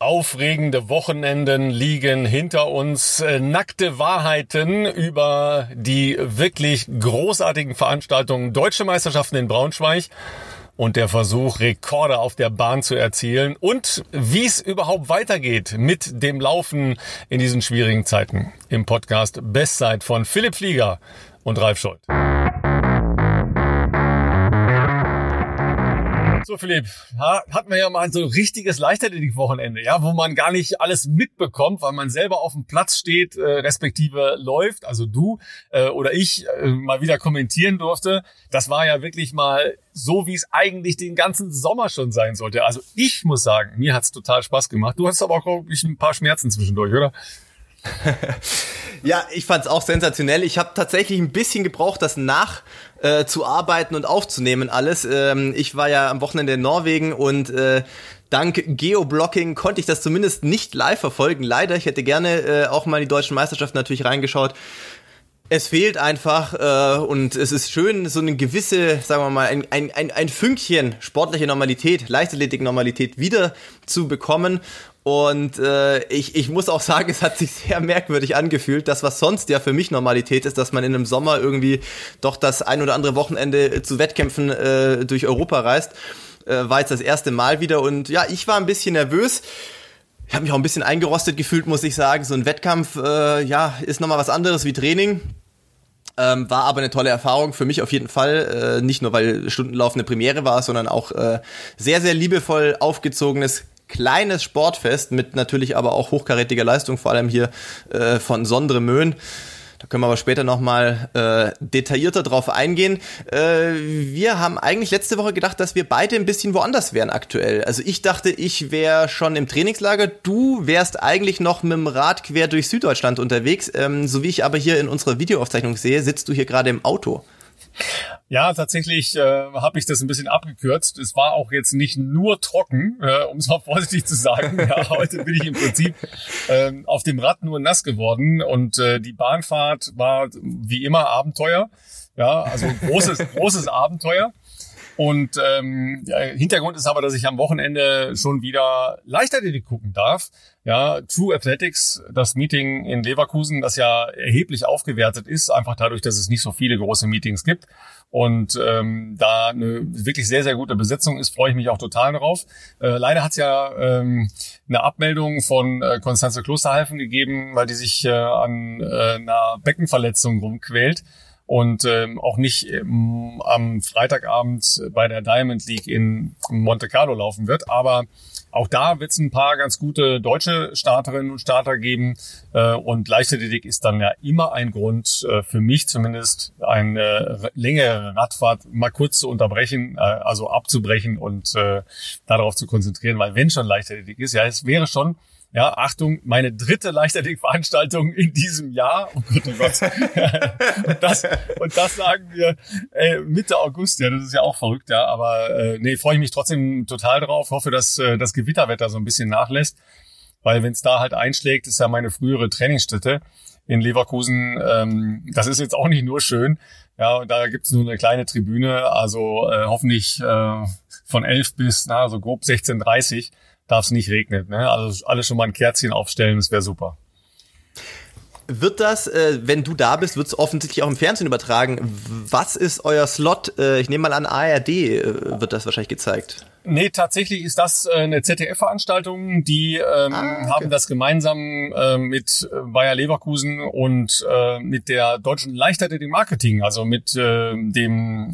Aufregende Wochenenden liegen hinter uns. Nackte Wahrheiten über die wirklich großartigen Veranstaltungen Deutsche Meisterschaften in Braunschweig und der Versuch, Rekorde auf der Bahn zu erzielen und wie es überhaupt weitergeht mit dem Laufen in diesen schwierigen Zeiten. Im Podcast Bestzeit von Philipp Flieger und Ralf Scholz. So Philipp, hatten wir ja mal so ein richtiges Leichtathletik-Wochenende, ja, wo man gar nicht alles mitbekommt, weil man selber auf dem Platz steht, respektive läuft, also du oder ich mal wieder kommentieren durfte. Das war ja wirklich mal so, wie es eigentlich den ganzen Sommer schon sein sollte. Also ich muss sagen, mir hat's total Spaß gemacht. Du hattest aber auch, glaube ich, ein paar Schmerzen zwischendurch, oder? Ja, ich fand's auch sensationell. Ich habe tatsächlich ein bisschen gebraucht, das zu arbeiten und aufzunehmen alles. Ich war ja am Wochenende in Norwegen und dank Geoblocking konnte ich das zumindest nicht live verfolgen. Leider, ich hätte gerne auch mal in die deutschen Meisterschaften natürlich reingeschaut. Es fehlt einfach und es ist schön, so eine gewisse, sagen wir mal, ein Fünkchen sportliche Normalität, Leichtathletik-Normalität wieder zu bekommen. Und ich muss auch sagen, es hat sich sehr merkwürdig angefühlt. Das, was sonst ja für mich Normalität ist, dass man in einem Sommer irgendwie doch das ein oder andere Wochenende zu Wettkämpfen durch Europa reist, war jetzt das erste Mal wieder. Und ja, ich war ein bisschen nervös. Ich habe mich auch ein bisschen eingerostet gefühlt, muss ich sagen. So ein Wettkampf, ist nochmal was anderes wie Training. War aber eine tolle Erfahrung für mich auf jeden Fall. Nicht nur, weil Stundenlauf eine Premiere war, sondern auch sehr, sehr liebevoll aufgezogenes kleines Sportfest mit natürlich aber auch hochkarätiger Leistung, vor allem hier von Sondre Möhn. Da können wir aber später nochmal detaillierter drauf eingehen. Wir haben eigentlich letzte Woche gedacht, dass wir beide ein bisschen woanders wären aktuell. Also ich dachte, ich wäre schon im Trainingslager. Du wärst eigentlich noch mit dem Rad quer durch Süddeutschland unterwegs. So wie ich aber hier in unserer Videoaufzeichnung sehe, sitzt du hier gerade im Auto. Ja, tatsächlich habe ich das ein bisschen abgekürzt. Es war auch jetzt nicht nur trocken, um es mal vorsichtig zu sagen. Ja, heute bin ich im Prinzip auf dem Rad nur nass geworden und die Bahnfahrt war wie immer Abenteuer. Ja, also großes Abenteuer. Und Hintergrund ist aber, dass ich am Wochenende schon wieder Leichtathletik gucken darf. Ja, True Athletics, das Meeting in Leverkusen, das ja erheblich aufgewertet ist, einfach dadurch, dass es nicht so viele große Meetings gibt. Und da eine wirklich sehr, sehr gute Besetzung ist, freue ich mich auch total drauf. Leider hat es ja eine Abmeldung von Constanze Klosterhalfen gegeben, weil die sich an einer Beckenverletzung rumquält. Und auch nicht am Freitagabend bei der Diamond League in Monte Carlo laufen wird. Aber auch da wird es ein paar ganz gute deutsche Starterinnen und Starter geben. Und Leichtathletik ist dann ja immer ein Grund, für mich zumindest, eine längere Radfahrt mal kurz zu unterbrechen, also abzubrechen und darauf zu konzentrieren. Weil wenn schon Leichtathletik ist, ja, es wäre schon, ja, Achtung, meine dritte Leichtathletik-Veranstaltung in diesem Jahr. Oh Gott, oh Gott. Und das sagen wir Mitte August. Ja, das ist ja auch verrückt, ja. Aber freue ich mich trotzdem total drauf. Hoffe, dass das Gewitterwetter so ein bisschen nachlässt. Weil wenn es da halt einschlägt, ist ja meine frühere Trainingsstätte in Leverkusen. Das ist jetzt auch nicht nur schön. Ja, und da gibt's nur eine kleine Tribüne. Also hoffentlich von 11 bis so grob 16:30 darf es nicht regnen, ne? Also alle schon mal ein Kerzchen aufstellen, das wäre super. Wird das, wenn du da bist, wird es offensichtlich auch im Fernsehen übertragen? Was ist euer Slot? Ich nehme mal an, ARD wird das wahrscheinlich gezeigt. Nee, tatsächlich ist das eine ZDF-Veranstaltung. Die haben das gemeinsam mit Bayer Leverkusen und mit der Deutschen Leichtathletik-Marketing, also mit dem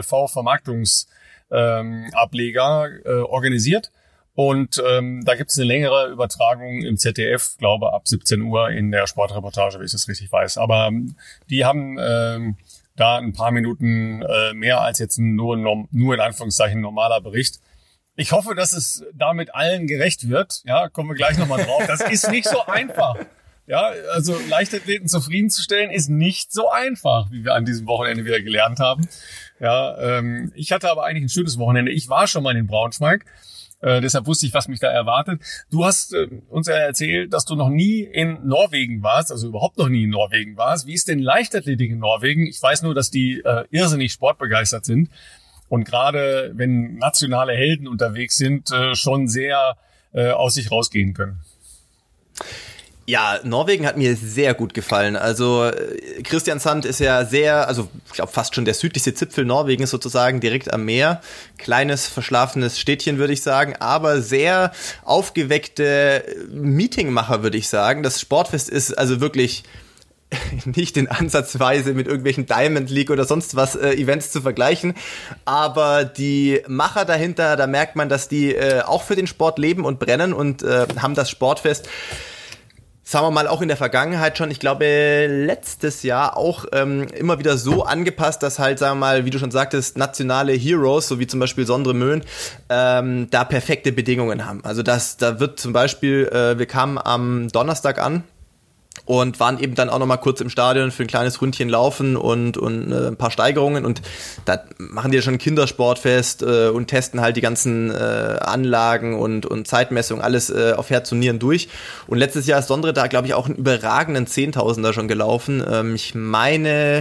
DLV-Vermarktungsableger organisiert. Und da gibt es eine längere Übertragung im ZDF, glaube ab 17 Uhr in der Sportreportage, wenn ich das richtig weiß. Aber die haben da ein paar Minuten mehr als jetzt nur in Anführungszeichen normaler Bericht. Ich hoffe, dass es damit allen gerecht wird. Ja, kommen wir gleich nochmal drauf. Das ist nicht so einfach. Ja, also Leichtathleten zufriedenzustellen ist nicht so einfach, wie wir an diesem Wochenende wieder gelernt haben. Ja, ich hatte aber eigentlich ein schönes Wochenende. Ich war schon mal in Braunschweig. Deshalb wusste ich, was mich da erwartet. Du hast uns ja erzählt, dass du noch nie in Norwegen warst, also überhaupt noch nie in Norwegen warst. Wie ist denn Leichtathletik in Norwegen? Ich weiß nur, dass die irrsinnig sportbegeistert sind und gerade wenn nationale Helden unterwegs sind, schon sehr aus sich rausgehen können. Ja, Norwegen hat mir sehr gut gefallen. Also Kristiansand ist ja sehr, also ich glaube fast schon der südlichste Zipfel Norwegens sozusagen, direkt am Meer. Kleines, verschlafenes Städtchen, würde ich sagen, aber sehr aufgeweckte Meetingmacher, würde ich sagen. Das Sportfest ist also wirklich nicht in ansatzweise mit irgendwelchen Diamond League oder sonst was Events zu vergleichen, aber die Macher dahinter, da merkt man, dass die auch für den Sport leben und brennen und haben das Sportfest, sagen wir mal, auch in der Vergangenheit schon, ich glaube letztes Jahr auch immer wieder so angepasst, dass halt, sagen wir mal, wie du schon sagtest, nationale Heroes, so wie zum Beispiel Sondre Möhn, da perfekte Bedingungen haben. Also da wird zum Beispiel, wir kamen am Donnerstag an und waren eben dann auch noch mal kurz im Stadion für ein kleines Ründchen laufen und ein paar Steigerungen und da machen die ja schon ein Kindersportfest und testen halt die ganzen Anlagen und Zeitmessungen, alles auf Herz und Nieren durch. Und letztes Jahr ist Sondre da, glaube ich, auch einen überragenden Zehntausender schon gelaufen. Ich meine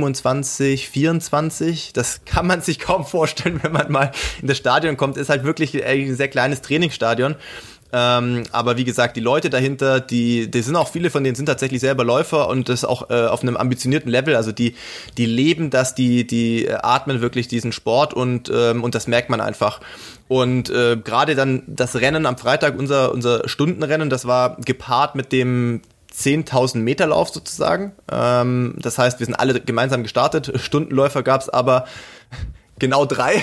27, 24, das kann man sich kaum vorstellen, wenn man mal in das Stadion kommt. Ist halt wirklich ein sehr kleines Trainingsstadion. Aber wie gesagt, die Leute dahinter, die sind auch, viele von denen sind tatsächlich selber Läufer und das auch auf einem ambitionierten Level, also die leben das, die atmen wirklich diesen Sport und das merkt man einfach. Und gerade dann das Rennen am Freitag, unser Stundenrennen, das war gepaart mit dem 10.000 Meter Lauf sozusagen. Das heißt, wir sind alle gemeinsam gestartet, Stundenläufer gab's aber genau 3.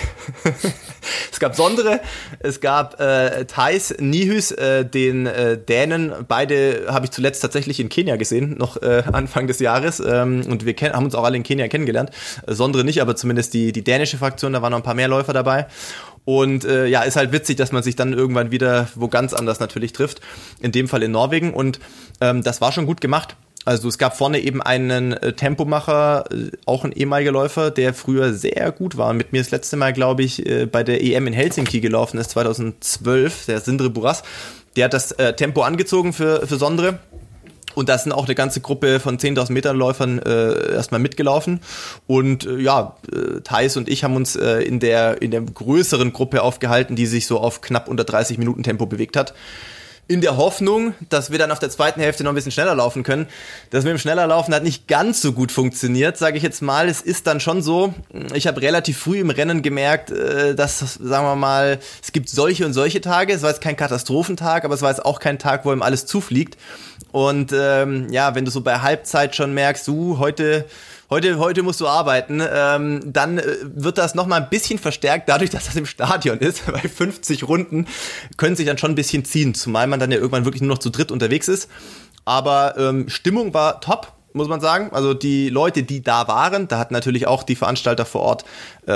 Es gab Sondre, es gab Thijs Nyhus, den Dänen. Beide habe ich zuletzt tatsächlich in Kenia gesehen, noch Anfang des Jahres. Und wir haben uns auch alle in Kenia kennengelernt. Sondre nicht, aber zumindest die dänische Fraktion, da waren noch ein paar mehr Läufer dabei. Und ja, ist halt witzig, dass man sich dann irgendwann wieder wo ganz anders natürlich trifft. In dem Fall in Norwegen. Und das war schon gut gemacht. Also es gab vorne eben einen Tempomacher, auch ein ehemaliger Läufer, der früher sehr gut war. Mit mir das letzte Mal, glaube ich, bei der EM in Helsinki gelaufen ist, 2012, der Sindre Buras. Der hat das Tempo angezogen für Sondre. Und da sind auch eine ganze Gruppe von 10.000 Meter Läufern erstmal mitgelaufen. Und Thijs und ich haben uns in der größeren Gruppe aufgehalten, die sich so auf knapp unter 30 Minuten Tempo bewegt hat. In der Hoffnung, dass wir dann auf der zweiten Hälfte noch ein bisschen schneller laufen können. Das mit dem schneller Laufen hat nicht ganz so gut funktioniert, sage ich jetzt mal. Es ist dann schon so, ich habe relativ früh im Rennen gemerkt, dass, sagen wir mal, es gibt solche und solche Tage. Es war jetzt kein Katastrophentag, aber es war jetzt auch kein Tag, wo ihm alles zufliegt. Und ja, wenn du so bei Halbzeit schon merkst, heute musst du arbeiten, dann wird das nochmal ein bisschen verstärkt, dadurch, dass das im Stadion ist. Bei 50 Runden können sich dann schon ein bisschen ziehen, zumal man dann ja irgendwann wirklich nur noch zu dritt unterwegs ist. Aber Stimmung war top, muss man sagen. Also die Leute, die da waren, da hatten natürlich auch die Veranstalter vor Ort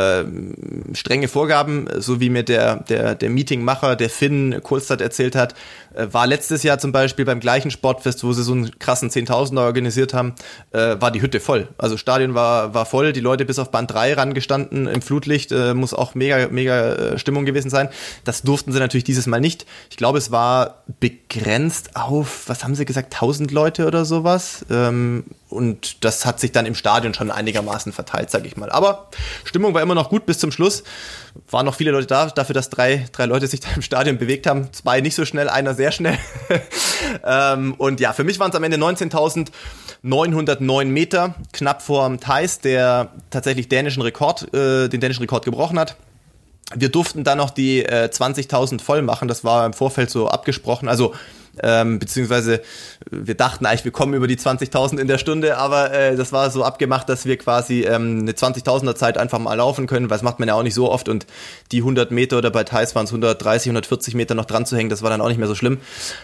strenge Vorgaben, so wie mir der Meetingmacher, der Finn Kohlstadt erzählt hat, war letztes Jahr zum Beispiel beim gleichen Sportfest, wo sie so einen krassen 10.000er organisiert haben, war die Hütte voll. Also Stadion war voll, die Leute bis auf Band 3 rangestanden im Flutlicht, muss auch mega Stimmung gewesen sein. Das durften sie natürlich dieses Mal nicht. Ich glaube, es war begrenzt auf, was haben sie gesagt, 1.000 Leute oder sowas. Und das hat sich dann im Stadion schon einigermaßen verteilt, sag ich mal. Aber Stimmung war immer noch gut bis zum Schluss. Waren noch viele Leute da, dafür, dass drei Leute sich da im Stadion bewegt haben. 2 nicht so schnell, einer sehr schnell. Und ja, für mich waren es am Ende 19.909 Meter, knapp vor Thijs, der tatsächlich den dänischen Rekord gebrochen hat. Wir durften dann noch die 20.000 voll machen, das war im Vorfeld so abgesprochen, also beziehungsweise wir dachten eigentlich, wir kommen über die 20.000 in der Stunde, aber das war so abgemacht, dass wir quasi eine 20.000er Zeit einfach mal laufen können, weil das macht man ja auch nicht so oft und die 100 Meter oder bei Thijs waren es 130, 140 Meter noch dran zu hängen, das war dann auch nicht mehr so schlimm.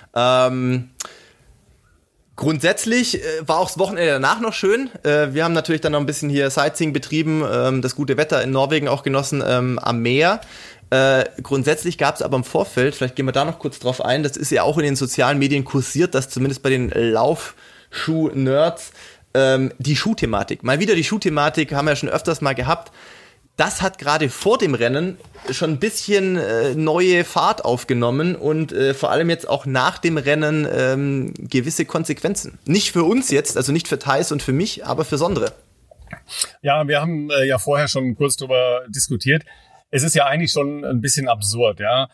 Grundsätzlich war auch das Wochenende danach noch schön. Wir haben natürlich dann noch ein bisschen hier Sightseeing betrieben, das gute Wetter in Norwegen auch genossen am Meer. Grundsätzlich gab es aber im Vorfeld, vielleicht gehen wir da noch kurz drauf ein, das ist ja auch in den sozialen Medien kursiert, dass zumindest bei den Laufschuh-Nerds die Schuhthematik, mal wieder die Schuhthematik, haben wir ja schon öfters mal gehabt. Das hat gerade vor dem Rennen schon ein bisschen neue Fahrt aufgenommen und vor allem jetzt auch nach dem Rennen gewisse Konsequenzen. Nicht für uns jetzt, also nicht für Thijs und für mich, aber für Sondre. Ja, wir haben ja vorher schon kurz drüber diskutiert. es ist ja eigentlich schon ein bisschen absurd, ja.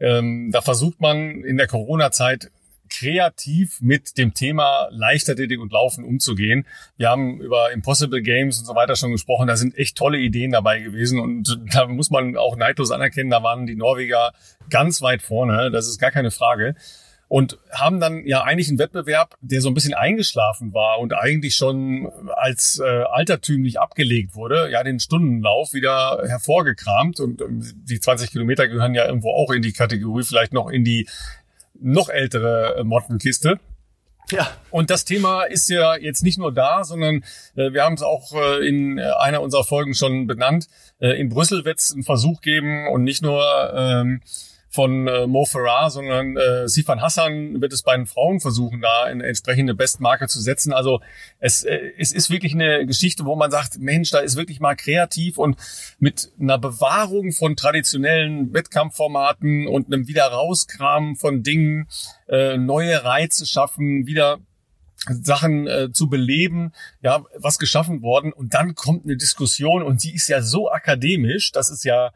Da versucht man in der Corona-Zeit kreativ mit dem Thema Leichtathletik und Laufen umzugehen. Wir haben über Impossible Games und so weiter schon gesprochen. Da sind echt tolle Ideen dabei gewesen und da muss man auch neidlos anerkennen, da waren die Norweger ganz weit vorne. Das ist gar keine Frage. Und haben dann ja eigentlich einen Wettbewerb, der so ein bisschen eingeschlafen war und eigentlich schon als altertümlich abgelegt wurde, ja, den Stundenlauf wieder hervorgekramt. Und die 20 Kilometer gehören ja irgendwo auch in die Kategorie, vielleicht noch in die noch ältere Mottenkiste. Ja. Und das Thema ist ja jetzt nicht nur da, sondern wir haben es auch in einer unserer Folgen schon benannt. In Brüssel wird es einen Versuch geben und nicht nur von Mo Farah, sondern Sifan Hassan wird es bei den Frauen versuchen, da eine entsprechende Bestmarke zu setzen. Also es ist wirklich eine Geschichte, wo man sagt, Mensch, da ist wirklich mal kreativ und mit einer Bewahrung von traditionellen Wettkampfformaten und einem Wiederauskramen von Dingen, neue Reize schaffen, wieder Sachen zu beleben, ja, was geschaffen worden. Und dann kommt eine Diskussion und die ist ja so akademisch, das ist ja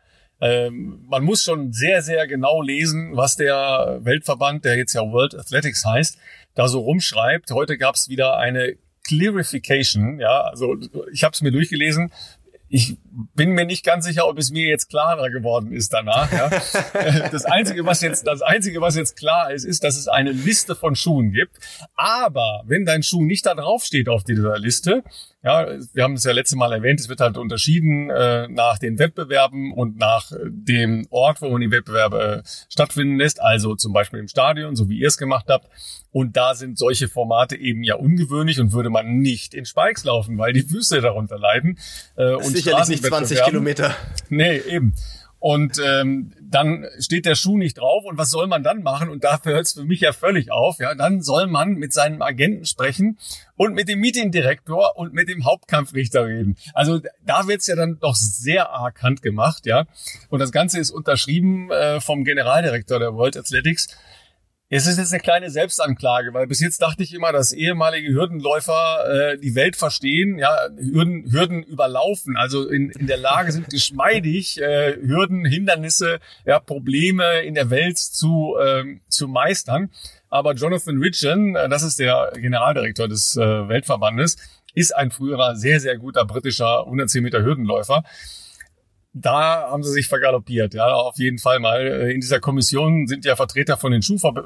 man muss schon sehr, sehr genau lesen, was der Weltverband, der jetzt ja World Athletics heißt, da so rumschreibt. Heute gab es wieder eine Clarification, ja, also ich habe es mir durchgelesen. Ich bin mir nicht ganz sicher, ob es mir jetzt klarer geworden ist danach. Ja. Das Einzige, was jetzt klar ist, dass es eine Liste von Schuhen gibt. Aber wenn dein Schuh nicht da drauf steht auf dieser Liste, ja, wir haben es ja letztes Mal erwähnt, es wird halt unterschieden nach den Wettbewerben und nach dem Ort, wo man die Wettbewerbe stattfinden lässt. Also zum Beispiel im Stadion, so wie ihr es gemacht habt. Und da sind solche Formate eben ja ungewöhnlich und würde man nicht in Spikes laufen, weil die Füße darunter leiden. Und sicherlich nicht 20 Kilometer. Nee, eben. Und dann steht der Schuh nicht drauf und was soll man dann machen? Und dafür hört es für mich ja völlig auf. Ja, dann soll man mit seinem Agenten sprechen und mit dem Meetingdirektor und mit dem Hauptkampfrichter reden. Also da wird's ja dann doch sehr arg handgemacht, ja. Und das Ganze ist unterschrieben vom Generaldirektor der World Athletics. Es ist jetzt eine kleine Selbstanklage, weil bis jetzt dachte ich immer, dass ehemalige Hürdenläufer die Welt verstehen, ja, Hürden überlaufen, also in der Lage sind, geschmeidig Hürden, Hindernisse, ja, Probleme in der Welt zu meistern. Aber Jonathan Ridgen, das ist der Generaldirektor des Weltverbandes, ist ein früherer sehr, sehr guter britischer 110 Meter Hürdenläufer. Da haben sie sich vergaloppiert, ja, auf jeden Fall mal. In dieser Kommission sind ja Vertreter von den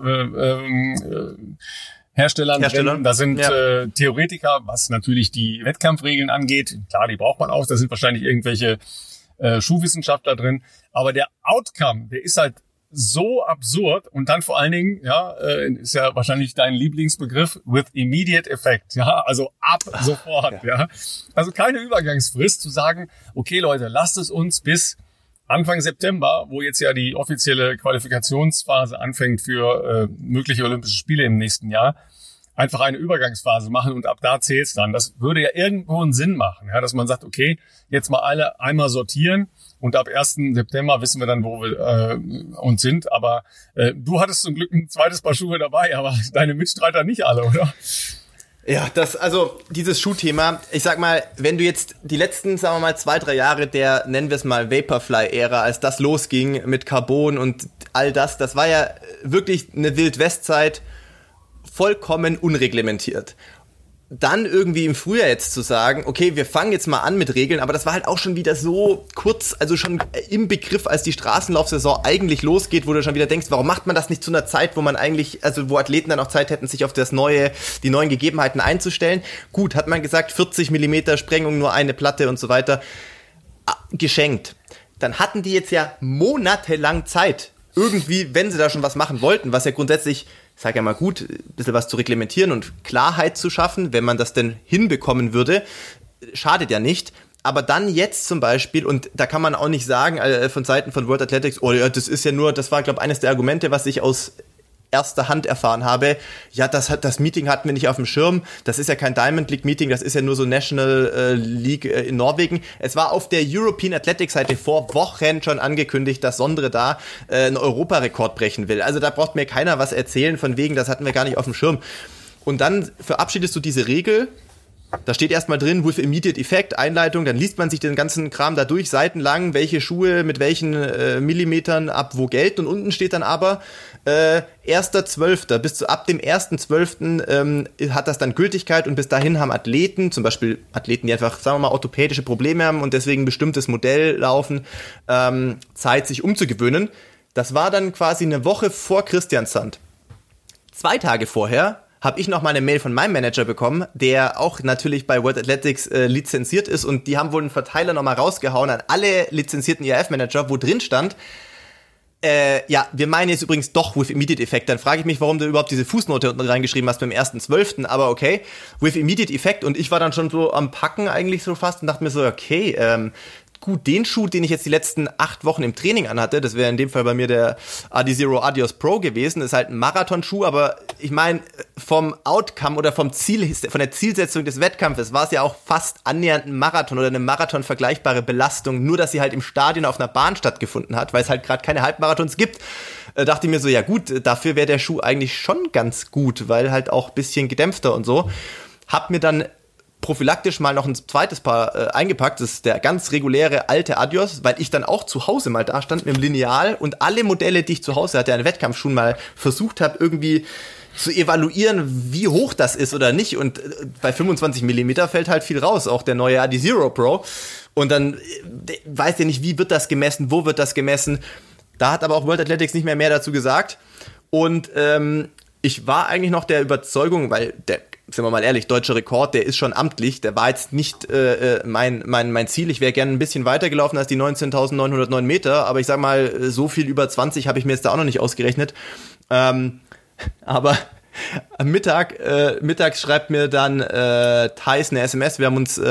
Schuhherstellern drin. Da sind Theoretiker, was natürlich die Wettkampfregeln angeht. Klar, die braucht man auch. Da sind wahrscheinlich irgendwelche Schuhwissenschaftler drin. Aber der Outcome, der ist halt so absurd und dann vor allen Dingen, ja, ist ja wahrscheinlich dein Lieblingsbegriff, with immediate effect, ja, also ab sofort, ja. Also keine Übergangsfrist zu sagen, okay Leute, lasst es uns bis Anfang September, wo jetzt ja die offizielle Qualifikationsphase anfängt für mögliche Olympische Spiele im nächsten Jahr, einfach eine Übergangsphase machen und ab da zählt's dann. Das würde ja irgendwo einen Sinn machen, ja, dass man sagt, okay, jetzt mal alle einmal sortieren und ab 1. September wissen wir dann, wo wir uns sind. Aber du hattest zum Glück ein zweites Paar Schuhe dabei, aber deine Mitstreiter nicht alle, oder? Ja, dieses Schuhthema, ich sag mal, wenn du jetzt die letzten, sagen wir mal, 2-3 Jahre der, nennen wir es mal, Vaporfly-Ära, als das losging mit Carbon und all das war ja wirklich eine Wild-West-Zeit, vollkommen unreglementiert. Dann irgendwie im Frühjahr jetzt zu sagen, okay, wir fangen jetzt mal an mit Regeln, aber das war halt auch schon wieder so kurz, also schon im Begriff, als die Straßenlaufsaison eigentlich losgeht, wo du schon wieder denkst, warum macht man das nicht zu einer Zeit, wo man eigentlich, also wo Athleten dann auch Zeit hätten, sich auf die neuen Gegebenheiten einzustellen. Gut, hat man gesagt, 40 mm Sprengung, nur eine Platte und so weiter. Geschenkt. Dann hatten die jetzt ja monatelang Zeit, irgendwie, wenn sie da schon was machen wollten, was ja grundsätzlich, ich sage ja mal gut, ein bisschen was zu reglementieren und Klarheit zu schaffen, wenn man das denn hinbekommen würde, schadet ja nicht. Aber dann jetzt zum Beispiel, und da kann man auch nicht sagen, von Seiten von World Athletics, oh ja, das ist ja nur, das war, glaube ich, eines der Argumente, was ich aus erster Hand erfahren habe, ja, das Meeting hatten wir nicht auf dem Schirm, das ist ja kein Diamond League Meeting, das ist ja nur so National League in Norwegen. Es war auf der European Athletics Seite vor Wochen schon angekündigt, dass Sondre da einen Europarekord brechen will. Also da braucht mir keiner was erzählen von wegen, das hatten wir gar nicht auf dem Schirm. Und dann verabschiedest du diese Regel Da steht erstmal drin, with immediate effect, Einleitung, dann liest man sich den ganzen Kram da durch, seitenlang, welche Schuhe mit welchen Millimetern ab wo gelten. Und unten steht dann aber 1.12. bis zu ab dem 1.12. Hat das dann Gültigkeit und bis dahin haben Athleten, zum Beispiel Athleten, die einfach, sagen wir mal, orthopädische Probleme haben und deswegen ein bestimmtes Modell laufen, Zeit, sich umzugewöhnen. Das war dann quasi eine Woche vor Kristiansand. 2 Tage vorher habe ich noch mal eine Mail von meinem Manager bekommen, der auch natürlich bei World Athletics lizenziert ist und die haben wohl einen Verteiler noch mal rausgehauen an alle lizenzierten IAF-Manager, wo drin stand, wir meinen jetzt übrigens doch with immediate effect. Dann frage ich mich, warum du überhaupt diese Fußnote unten reingeschrieben hast beim 1.12., aber okay, with immediate effect und ich war dann schon so am Packen eigentlich so fast und dachte mir so, okay, gut, den Schuh, den ich jetzt die letzten 8 Wochen im Training anhatte, das wäre in dem Fall bei mir der Adizero Adios Pro gewesen, ist halt ein Marathonschuh, aber ich meine, vom Outcome oder vom Ziel, von der Zielsetzung des Wettkampfes war es ja auch fast annähernd ein Marathon oder eine Marathon vergleichbare Belastung, nur dass sie halt im Stadion auf einer Bahn stattgefunden hat, weil es halt gerade keine Halbmarathons gibt. Dachte ich mir so, ja gut, dafür wäre der Schuh eigentlich schon ganz gut, weil halt auch ein bisschen gedämpfter und so. Hab mir dann prophylaktisch mal noch ein zweites Paar eingepackt, das ist der ganz reguläre alte Adios, weil ich dann auch zu Hause mal da stand mit dem Lineal und alle Modelle, die ich zu Hause hatte, an Wettkampfschuhen mal versucht habe, irgendwie zu evaluieren, wie hoch das ist oder nicht und bei 25 mm fällt halt viel raus, auch der neue Adizero Pro und dann weiß ja nicht, wie wird das gemessen, wo wird das gemessen, da hat aber auch World Athletics nicht mehr dazu gesagt und ich war eigentlich noch der Überzeugung, weil der, sind wir mal ehrlich, deutscher Rekord, der ist schon amtlich, der war jetzt nicht mein Ziel. Ich wäre gerne ein bisschen weiter gelaufen als die 19.909 Meter, aber ich sag mal, so viel über 20 habe ich mir jetzt da auch noch nicht ausgerechnet. Aber am mittags schreibt mir dann Thais eine SMS, wir haben uns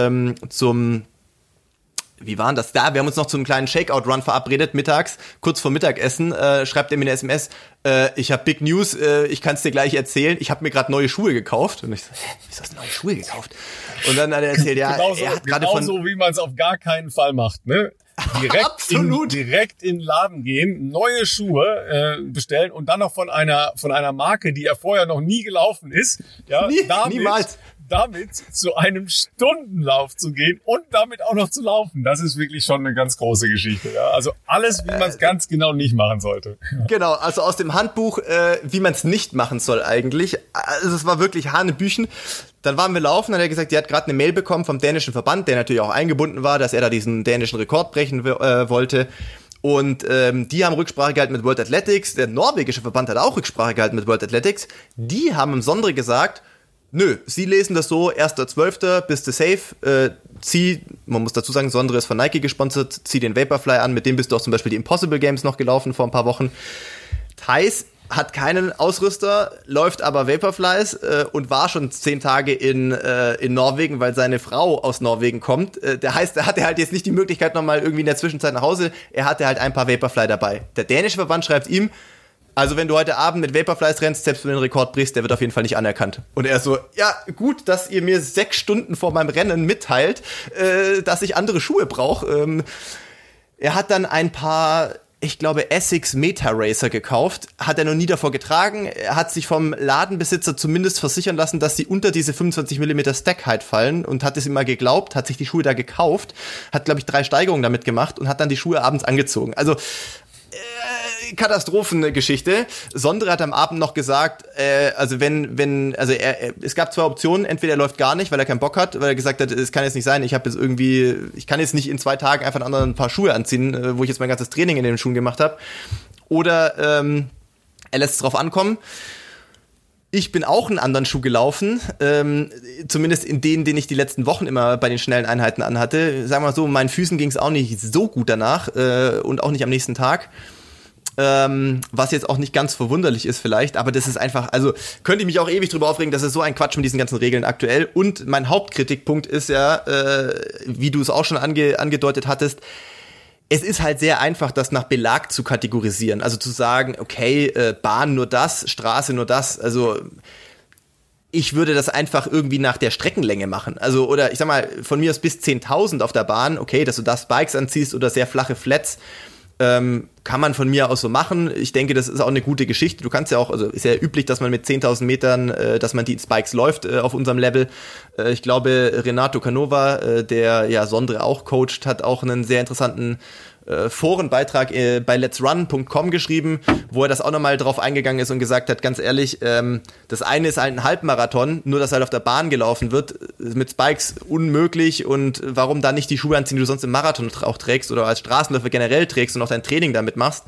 wie war denn das? Wir haben uns noch zu einem kleinen Shakeout-Run verabredet, mittags, kurz vor Mittagessen, schreibt er mir eine SMS, ich habe Big News, ich kann es dir gleich erzählen, ich habe mir gerade neue Schuhe gekauft. Und ich so, wieso hast du neue Schuhe gekauft? Und dann hat er erzählt, ja, genauso, er hat gerade genauso wie man es auf gar keinen Fall macht, ne? Direkt in den Laden gehen, neue Schuhe bestellen und dann noch von einer Marke, die er vorher noch nie gelaufen ist. Ja, niemals. Damit zu einem Stundenlauf zu gehen und damit auch noch zu laufen, das ist wirklich schon eine ganz große Geschichte. Ja? Also alles, wie man es ganz genau nicht machen sollte. Genau, also aus dem Handbuch, wie man es nicht machen soll eigentlich. Also es war wirklich Hanebüchen. Dann waren wir laufen, dann hat er gesagt, er hat gerade eine Mail bekommen vom dänischen Verband, der natürlich auch eingebunden war, dass er da diesen dänischen Rekord brechen wollte. Und die haben Rücksprache gehalten mit World Athletics. Der norwegische Verband hat auch Rücksprache gehalten mit World Athletics. Die haben im Sondre gesagt, nö, sie lesen das so, 1.12. bist du safe, man muss dazu sagen, Sondre ist von Nike gesponsert, zieh den Vaporfly an, mit dem bist du auch zum Beispiel die Impossible Games noch gelaufen vor ein paar Wochen. Thais hat keinen Ausrüster, läuft aber Vaporflies und war schon 10 Tage in Norwegen, weil seine Frau aus Norwegen kommt. Der heißt, er hatte halt jetzt nicht die Möglichkeit, nochmal irgendwie in der Zwischenzeit nach Hause, er hatte halt ein paar Vaporfly dabei. Der dänische Verband schreibt ihm, also wenn du heute Abend mit Vaporflies rennst, selbst wenn du den Rekord brichst, der wird auf jeden Fall nicht anerkannt. Und er so, ja gut, dass ihr mir 6 Stunden vor meinem Rennen mitteilt, dass ich andere Schuhe brauche. Er hat dann ein paar, ich glaube, Essex Meta Racer gekauft, hat er noch nie davor getragen. Er hat sich vom Ladenbesitzer zumindest versichern lassen, dass sie unter diese 25 mm Stack Height fallen und hat es immer geglaubt, hat sich die Schuhe da gekauft, hat, glaube ich, 3 Steigerungen damit gemacht und hat dann die Schuhe abends angezogen. Also Katastrophengeschichte. Sondre hat am Abend noch gesagt, es gab 2 Optionen, entweder er läuft gar nicht, weil er keinen Bock hat, weil er gesagt hat, es kann jetzt nicht sein, ich kann jetzt nicht in 2 Tagen einfach ein paar Schuhe anziehen, wo ich jetzt mein ganzes Training in den Schuhen gemacht habe. Oder er lässt es drauf ankommen. Ich bin auch einen anderen Schuh gelaufen, zumindest in den ich die letzten Wochen immer bei den schnellen Einheiten anhatte. Sagen wir mal so, meinen Füßen ging es auch nicht so gut danach und auch nicht am nächsten Tag. Was jetzt auch nicht ganz verwunderlich ist vielleicht, aber das ist einfach, also könnte ich mich auch ewig drüber aufregen, das ist so ein Quatsch mit diesen ganzen Regeln aktuell. Und mein Hauptkritikpunkt ist ja, wie du es auch schon angedeutet hattest, es ist halt sehr einfach, das nach Belag zu kategorisieren. Also zu sagen, okay, Bahn nur das, Straße nur das. Also ich würde das einfach irgendwie nach der Streckenlänge machen. Also, oder ich sag mal, von mir aus bis 10.000 auf der Bahn, okay, dass du da Spikes anziehst oder sehr flache Flats. Kann man von mir aus so machen. Ich denke, das ist auch eine gute Geschichte. Du kannst ja auch, also ist ja üblich, dass man mit 10.000 Metern, dass man die Spikes läuft auf unserem Level. Ich glaube, Renato Canova, der ja Sondre auch coacht, hat auch einen sehr interessanten Forenbeitrag bei letsrun.com geschrieben, wo er das auch nochmal drauf eingegangen ist und gesagt hat, ganz ehrlich, das eine ist halt ein Halbmarathon, nur dass halt auf der Bahn gelaufen wird, mit Spikes unmöglich, und warum dann nicht die Schuhe anziehen, die du sonst im Marathon auch trägst oder als Straßenläufer generell trägst und auch dein Training damit machst.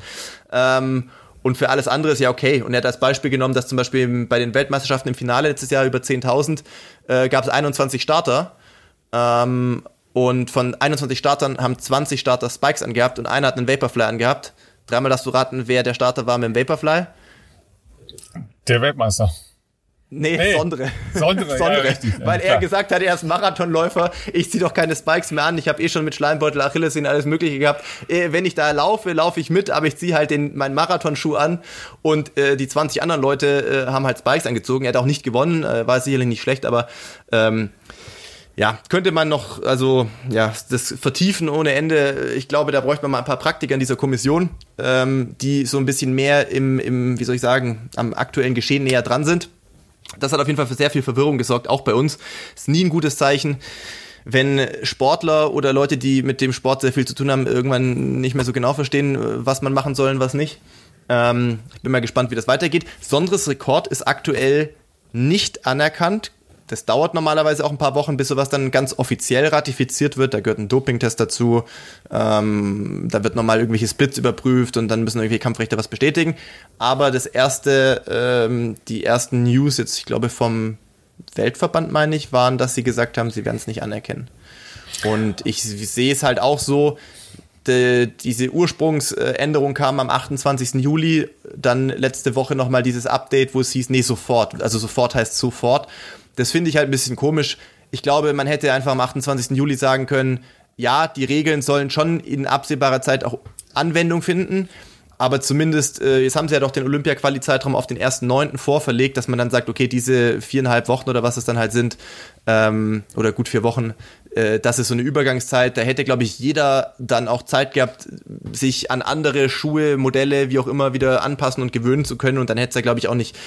Und für alles andere ist ja okay. Und er hat als Beispiel genommen, dass zum Beispiel bei den Weltmeisterschaften im Finale letztes Jahr über 10.000 gab es 21 Starter. Und von 21 Startern haben 20 Starter Spikes angehabt und einer hat einen Vaporfly angehabt. Dreimal darfst du raten, wer der Starter war mit dem Vaporfly. Der Weltmeister. Nee, Sondre. Sondre, ja, richtig. Weil er gesagt hat, er ist Marathonläufer, ich ziehe doch keine Spikes mehr an, ich habe schon mit Schleimbeutel, Achillessehnen, alles mögliche gehabt. Wenn ich da laufe ich mit, aber ich ziehe halt meinen Marathonschuh an, und die 20 anderen Leute haben halt Spikes angezogen. Er hat auch nicht gewonnen, war sicherlich nicht schlecht, aber ja, könnte man noch, also ja, das vertiefen ohne Ende. Ich glaube, da bräuchte man mal ein paar Praktiker in dieser Kommission, die so ein bisschen mehr im, wie soll ich sagen, am aktuellen Geschehen näher dran sind. Das hat auf jeden Fall für sehr viel Verwirrung gesorgt, auch bei uns. Ist nie ein gutes Zeichen, wenn Sportler oder Leute, die mit dem Sport sehr viel zu tun haben, irgendwann nicht mehr so genau verstehen, was man machen soll und was nicht. Ich bin mal gespannt, wie das weitergeht. Sondres Rekord ist aktuell nicht anerkannt. Das dauert normalerweise auch ein paar Wochen, bis sowas dann ganz offiziell ratifiziert wird. Da gehört ein Dopingtest dazu. Da wird nochmal irgendwelche Splits überprüft und dann müssen irgendwie Kampfrichter was bestätigen. Aber die ersten News jetzt, ich glaube vom Weltverband, meine ich, waren, dass sie gesagt haben, sie werden es nicht anerkennen. Und ich sehe es halt auch so, diese Ursprungsänderung kam am 28. Juli, dann letzte Woche nochmal dieses Update, wo es hieß, nee, sofort. Also sofort heißt sofort. Das finde ich halt ein bisschen komisch. Ich glaube, man hätte einfach am 28. Juli sagen können, ja, die Regeln sollen schon in absehbarer Zeit auch Anwendung finden, aber zumindest, jetzt haben sie ja doch den Olympia-Quali-Zeitraum auf den 1.9. vorverlegt, dass man dann sagt, okay, diese 4,5 Wochen oder was es dann halt sind, oder gut 4 Wochen, das ist so eine Übergangszeit. Da hätte, glaube ich, jeder dann auch Zeit gehabt, sich an andere Schuhe, Modelle, wie auch immer, wieder anpassen und gewöhnen zu können, und dann hätte es ja, glaube ich, auch nicht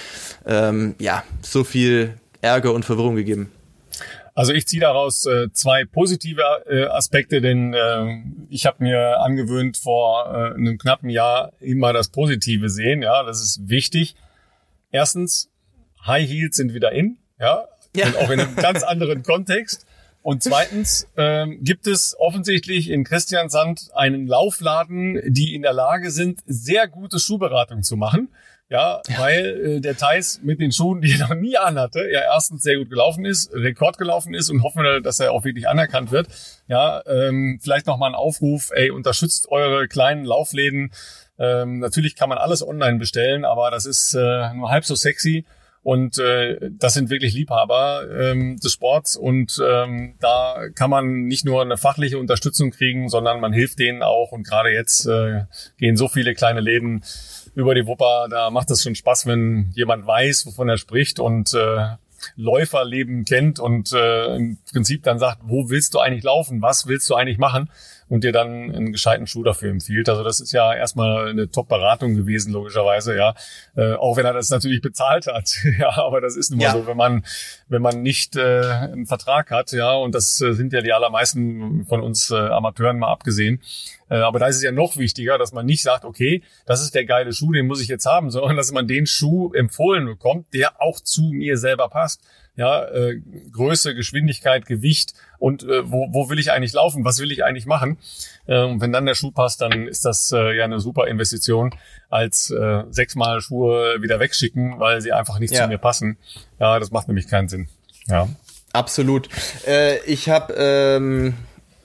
so viel Ärger und Verwirrung gegeben. Also ich ziehe daraus 2 positive Aspekte, denn ich habe mir angewöhnt, vor einem knappen Jahr immer das Positive sehen. Ja, das ist wichtig. Erstens, High Heels sind wieder in, ja. Und auch in einem ganz anderen Kontext. Und zweitens gibt es offensichtlich in Kristiansand einen Laufladen, die in der Lage sind, sehr gute Schuhberatung zu machen. Ja, weil der Theis mit den Schuhen, die er noch nie anhatte, ja erstens sehr gut gelaufen ist, Rekord gelaufen ist, und hoffen wir, dass er auch wirklich anerkannt wird. Ja, vielleicht nochmal ein Aufruf, unterstützt eure kleinen Laufläden. Natürlich kann man alles online bestellen, aber das ist nur halb so sexy. Und das sind wirklich Liebhaber des Sports, und da kann man nicht nur eine fachliche Unterstützung kriegen, sondern man hilft denen auch. Und gerade jetzt gehen so viele kleine Läden über die Wupper, da macht es schon Spaß, wenn jemand weiß, wovon er spricht und Läuferleben kennt und im Prinzip dann sagt, wo willst du eigentlich laufen, was willst du eigentlich machen, und dir dann einen gescheiten Schuh dafür empfiehlt. Also das ist ja erstmal eine Top-Beratung gewesen, logischerweise, ja. Auch wenn er das natürlich bezahlt hat. Ja, aber das ist nun mal so, wenn man nicht einen Vertrag hat, ja, und das sind ja die allermeisten von uns Amateuren mal abgesehen. Aber da ist es ja noch wichtiger, dass man nicht sagt, okay, das ist der geile Schuh, den muss ich jetzt haben, sondern dass man den Schuh empfohlen bekommt, der auch zu mir selber passt. Ja, Größe, Geschwindigkeit, Gewicht und wo will ich eigentlich laufen, was will ich eigentlich machen? Und wenn dann der Schuh passt, dann ist das ja eine super Investition, als 6-mal Schuhe wieder wegschicken, weil sie einfach nicht zu mir passen. Ja, das macht nämlich keinen Sinn. Ja, absolut. Ich habe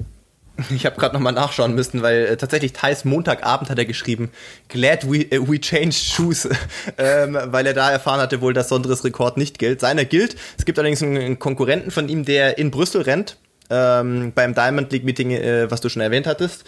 gerade nochmal nachschauen müssen, weil tatsächlich Theis Montagabend hat er geschrieben, glad we changed shoes, weil er da erfahren hatte wohl, dass Sondres Rekord nicht gilt. Seiner gilt. Es gibt allerdings einen Konkurrenten von ihm, der in Brüssel rennt, beim Diamond League Meeting, was du schon erwähnt hattest,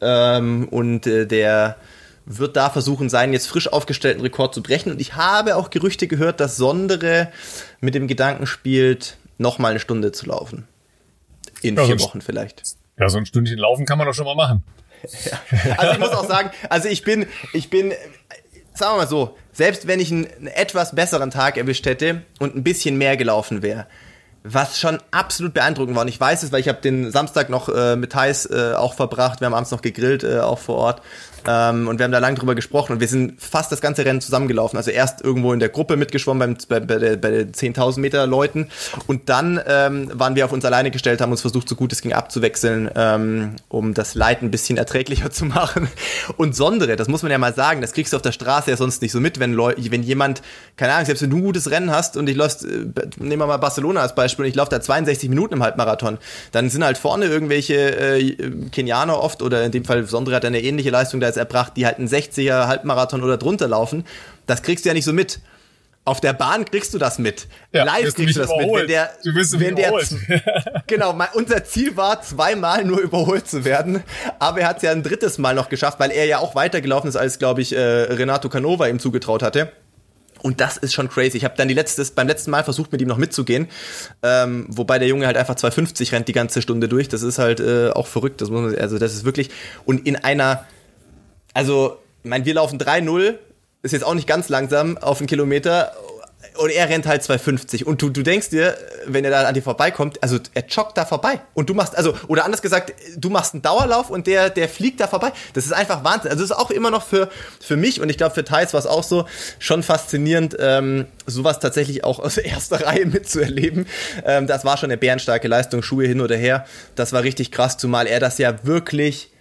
und der wird da versuchen, seinen jetzt frisch aufgestellten Rekord zu brechen. Und ich habe auch Gerüchte gehört, dass Sondre mit dem Gedanken spielt, nochmal eine Stunde zu laufen. In 4 Wochen vielleicht. Ja, so ein Stündchen laufen kann man doch schon mal machen. Also ich muss auch sagen, also ich bin, sagen wir mal so, selbst wenn ich einen etwas besseren Tag erwischt hätte und ein bisschen mehr gelaufen wäre, was schon absolut beeindruckend war. Und ich weiß es, weil ich habe den Samstag noch mit Thais auch verbracht. Wir haben abends noch gegrillt, auch vor Ort. Und wir haben da lange drüber gesprochen und wir sind fast das ganze Rennen zusammengelaufen. Also erst irgendwo in der Gruppe mitgeschwommen bei den 10.000 Meter Leuten und dann waren wir auf uns alleine gestellt, haben uns versucht, so gut es ging abzuwechseln, um das Leid ein bisschen erträglicher zu machen. Und Sondere, das muss man ja mal sagen, das kriegst du auf der Straße ja sonst nicht so mit, wenn jemand, keine Ahnung, selbst wenn du ein gutes Rennen hast und ich läufst, nehmen wir mal Barcelona als Beispiel, und ich laufe da 62 Minuten im Halbmarathon, dann sind halt vorne irgendwelche Kenianer oft, oder in dem Fall Sondere hat eine ähnliche Leistung da erbracht, die halt einen 60er Halbmarathon oder drunter laufen. Das kriegst du ja nicht so mit. Auf der Bahn kriegst du das mit. Ja, live kriegst du das überholt. mit. Genau, unser Ziel war, 2-mal nur überholt zu werden. Aber er hat es ja ein 3. Mal noch geschafft, weil er ja auch weitergelaufen ist, als, glaube ich, Renato Canova ihm zugetraut hatte. Und das ist schon crazy. Ich habe dann beim letzten Mal versucht, mit ihm noch mitzugehen, wobei der Junge halt einfach 2,50 rennt die ganze Stunde durch. Das ist halt auch verrückt. Das ist wirklich, und in einer, also, ich meine, wir laufen 3,0, ist jetzt auch nicht ganz langsam auf einen Kilometer, und er rennt halt 2,50. Und du denkst dir, wenn er da an dir vorbeikommt, also er joggt da vorbei. Und du machst, also, oder anders gesagt, du machst einen Dauerlauf und der fliegt da vorbei. Das ist einfach Wahnsinn. Also das ist auch immer noch für mich, und ich glaube für Thais war es auch so, schon faszinierend, sowas tatsächlich auch aus erster Reihe mitzuerleben. Das war schon eine bärenstarke Leistung, Schuhe hin oder her. Das war richtig krass, zumal er das ja wirklich,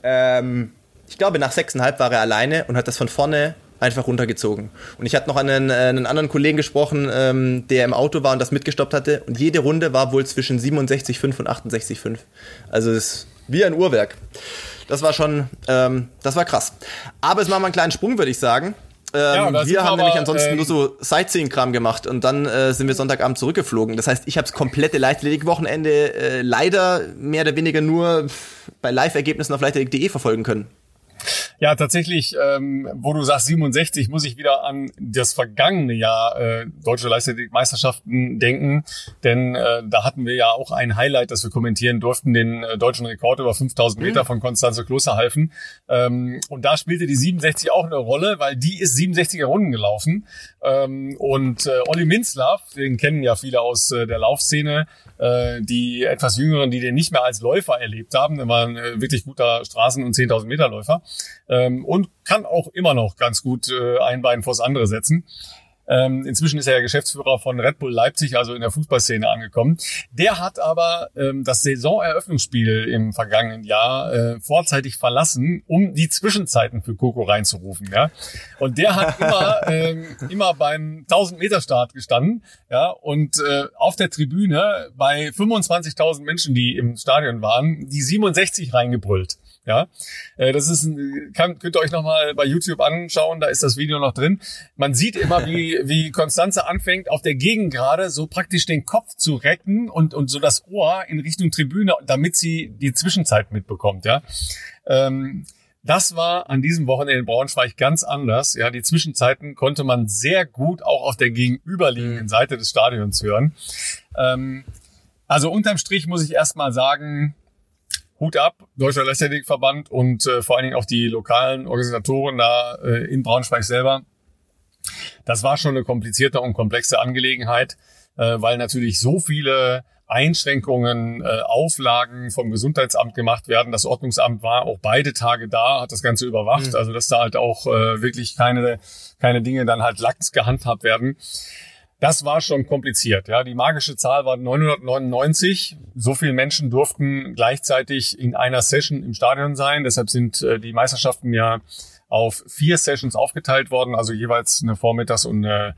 ich glaube, nach 6,5 war er alleine und hat das von vorne einfach runtergezogen. Und ich hatte noch einen anderen Kollegen gesprochen, der im Auto war und das mitgestoppt hatte. Und jede Runde war wohl zwischen 67,5 und 68,5. Also das ist wie ein Uhrwerk. Das war schon, das war krass. Aber jetzt machen wir einen kleinen Sprung, würde ich sagen. Wir haben nämlich ansonsten nur so Sightseeing-Kram gemacht und dann sind wir Sonntagabend zurückgeflogen. Das heißt, ich habe das komplette Leichtathletik-Wochenende leider mehr oder weniger nur bei Live-Ergebnissen auf leichtathletik.de verfolgen können. Ja, tatsächlich, wo du sagst 67, muss ich wieder an das vergangene Jahr Deutsche Leichtathletik-Meisterschaften denken, denn da hatten wir ja auch ein Highlight, das wir kommentieren durften, den deutschen Rekord über 5000 Meter von Constanze Klosterhalfen, und da spielte die 67 auch eine Rolle, weil die ist 67er Runden gelaufen, und Olli Minzlaff, den kennen ja viele aus der Laufszene, die etwas Jüngeren, die den nicht mehr als Läufer erlebt haben, der war ein wirklich guter Straßen- und 10.000 Meter Läufer, und kann auch immer noch ganz gut ein Bein vors andere setzen. Inzwischen ist er ja Geschäftsführer von Red Bull Leipzig, also in der Fußballszene angekommen. Der hat aber das Saisoneröffnungsspiel im vergangenen Jahr vorzeitig verlassen, um die Zwischenzeiten für Coco reinzurufen. Ja? Und der hat immer beim 1000-Meter-Start gestanden, ja, und auf der Tribüne bei 25.000 Menschen, die im Stadion waren, die 67 reingebrüllt. Ja, das ist könnt ihr euch nochmal bei YouTube anschauen, da ist das Video noch drin. Man sieht immer, wie Constanze anfängt, auf der Gegengrade so praktisch den Kopf zu recken und so das Ohr in Richtung Tribüne, damit sie die Zwischenzeit mitbekommt, ja. Das war an diesem Wochenende in Braunschweig ganz anders. Ja, die Zwischenzeiten konnte man sehr gut auch auf der gegenüberliegenden Seite des Stadions hören. Also unterm Strich muss ich erstmal sagen, Hut ab, Deutscher Leichtathletikverband und vor allen Dingen auch die lokalen Organisatoren da in Braunschweig selber. Das war schon eine komplizierte und komplexe Angelegenheit, weil natürlich so viele Einschränkungen, Auflagen vom Gesundheitsamt gemacht werden. Das Ordnungsamt war auch beide Tage da, hat das Ganze überwacht, also dass da halt auch wirklich keine Dinge dann halt lax gehandhabt werden. Das war schon kompliziert. Ja, die magische Zahl war 999. So viele Menschen durften gleichzeitig in einer Session im Stadion sein. Deshalb sind die Meisterschaften ja auf 4 Sessions aufgeteilt worden, also jeweils eine Vormittags- und eine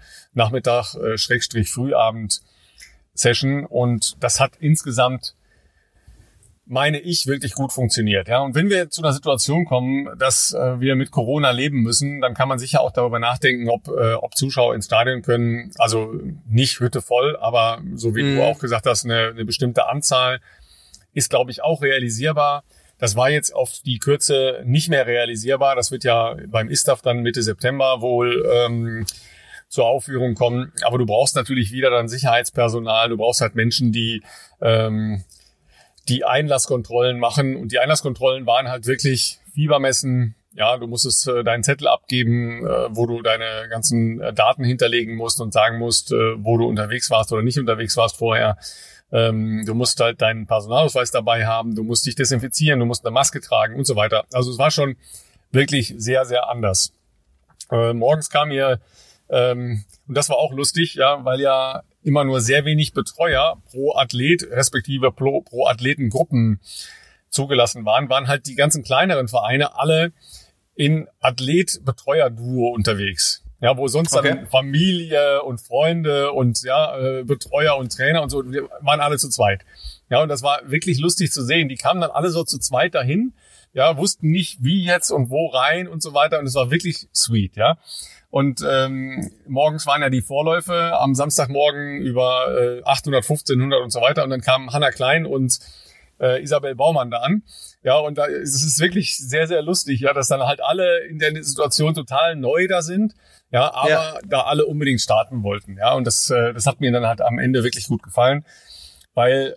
Nachmittag-Frühabend-Session. Und das hat insgesamt, meine ich, wirklich gut funktioniert. Ja, und wenn wir zu einer Situation kommen, dass wir mit Corona leben müssen, dann kann man sicher auch darüber nachdenken, ob Zuschauer ins Stadion können. Also nicht Hütte voll, aber so wie du auch gesagt hast, eine bestimmte Anzahl ist, glaube ich, auch realisierbar. Das war jetzt auf die Kürze nicht mehr realisierbar. Das wird ja beim ISTAF dann Mitte September wohl zur Aufführung kommen. Aber du brauchst natürlich wieder dann Sicherheitspersonal. Du brauchst halt Menschen, die die Einlasskontrollen machen. Und die Einlasskontrollen waren halt wirklich Fiebermessen. Ja, du musstest deinen Zettel abgeben, wo du deine ganzen Daten hinterlegen musst und sagen musst, wo du unterwegs warst oder nicht unterwegs warst vorher. Du musst halt deinen Personalausweis dabei haben, du musst dich desinfizieren, du musst eine Maske tragen und so weiter. Also es war schon wirklich sehr, sehr anders. Morgens kam mir, und das war auch lustig, ja, weil ja immer nur sehr wenig Betreuer pro Athlet, respektive pro Athletengruppen zugelassen waren halt die ganzen kleineren Vereine alle in Athlet-Betreuer-Duo unterwegs. Ja, wo sonst dann Familie und Freunde und ja, Betreuer und Trainer und so, die waren alle zu zweit. Ja, und das war wirklich lustig zu sehen. Die kamen dann alle so zu zweit dahin, ja, wussten nicht wie jetzt und wo rein und so weiter. Und es war wirklich sweet, ja. Und morgens waren ja die Vorläufe am Samstagmorgen über 800, 1500 und so weiter. Und dann kamen Hanna Klein und Isabel Baumann da an. Ja, und da es ist wirklich sehr, sehr lustig, ja, dass dann halt alle in der Situation total neu da sind, ja, aber da alle unbedingt starten wollten, ja, und das hat mir dann halt am Ende wirklich gut gefallen, weil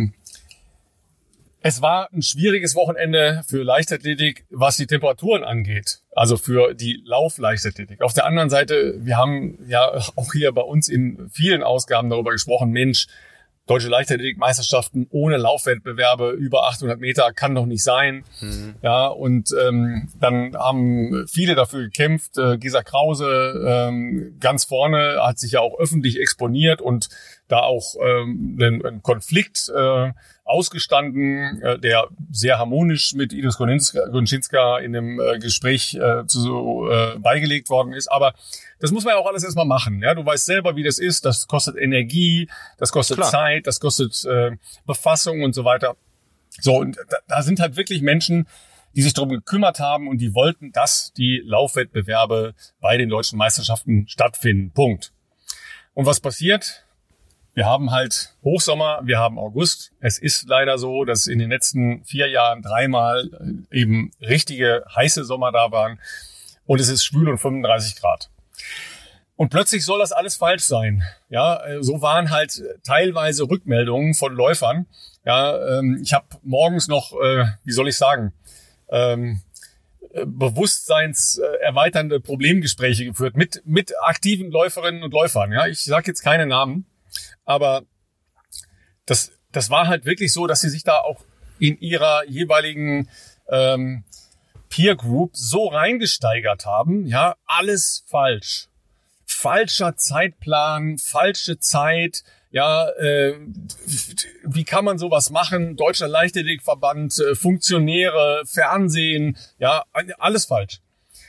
es war ein schwieriges Wochenende für Leichtathletik, was die Temperaturen angeht, also für die Laufleichtathletik. Auf der anderen Seite, wir haben ja auch hier bei uns in vielen Ausgaben darüber gesprochen, Mensch, Deutsche Leichtathletik-Meisterschaften ohne Laufwettbewerbe über 800 Meter kann doch nicht sein. Ja, und dann haben viele dafür gekämpft. Gesa Krause ganz vorne hat sich ja auch öffentlich exponiert und da auch einen Konflikt ausgestanden, der sehr harmonisch mit Iris Gonczynska in dem Gespräch beigelegt worden ist. Aber das muss man ja auch alles erstmal machen. Ja, du weißt selber, wie das ist. Das kostet Energie, das kostet Zeit, das kostet Befassung und so weiter. So, und da sind halt wirklich Menschen, die sich darum gekümmert haben und die wollten, dass die Laufwettbewerbe bei den deutschen Meisterschaften stattfinden. Punkt. Und was passiert? Wir haben halt Hochsommer, wir haben August. Es ist leider so, dass in den letzten 4 Jahren 3-mal eben richtige heiße Sommer da waren. Und es ist schwül und 35 Grad. Und plötzlich soll das alles falsch sein. Ja, so waren halt teilweise Rückmeldungen von Läufern. Ja, ich habe morgens noch, wie soll ich sagen, bewusstseinserweiternde Problemgespräche geführt mit aktiven Läuferinnen und Läufern. Ja, ich sage jetzt keine Namen, aber das war halt wirklich so, dass sie sich da auch in ihrer jeweiligen Peer Group so reingesteigert haben. Ja, alles falsch. Falscher Zeitplan, falsche Zeit, ja, wie kann man sowas machen? Deutscher Leichtathletikverband, Funktionäre, Fernsehen, ja, alles falsch.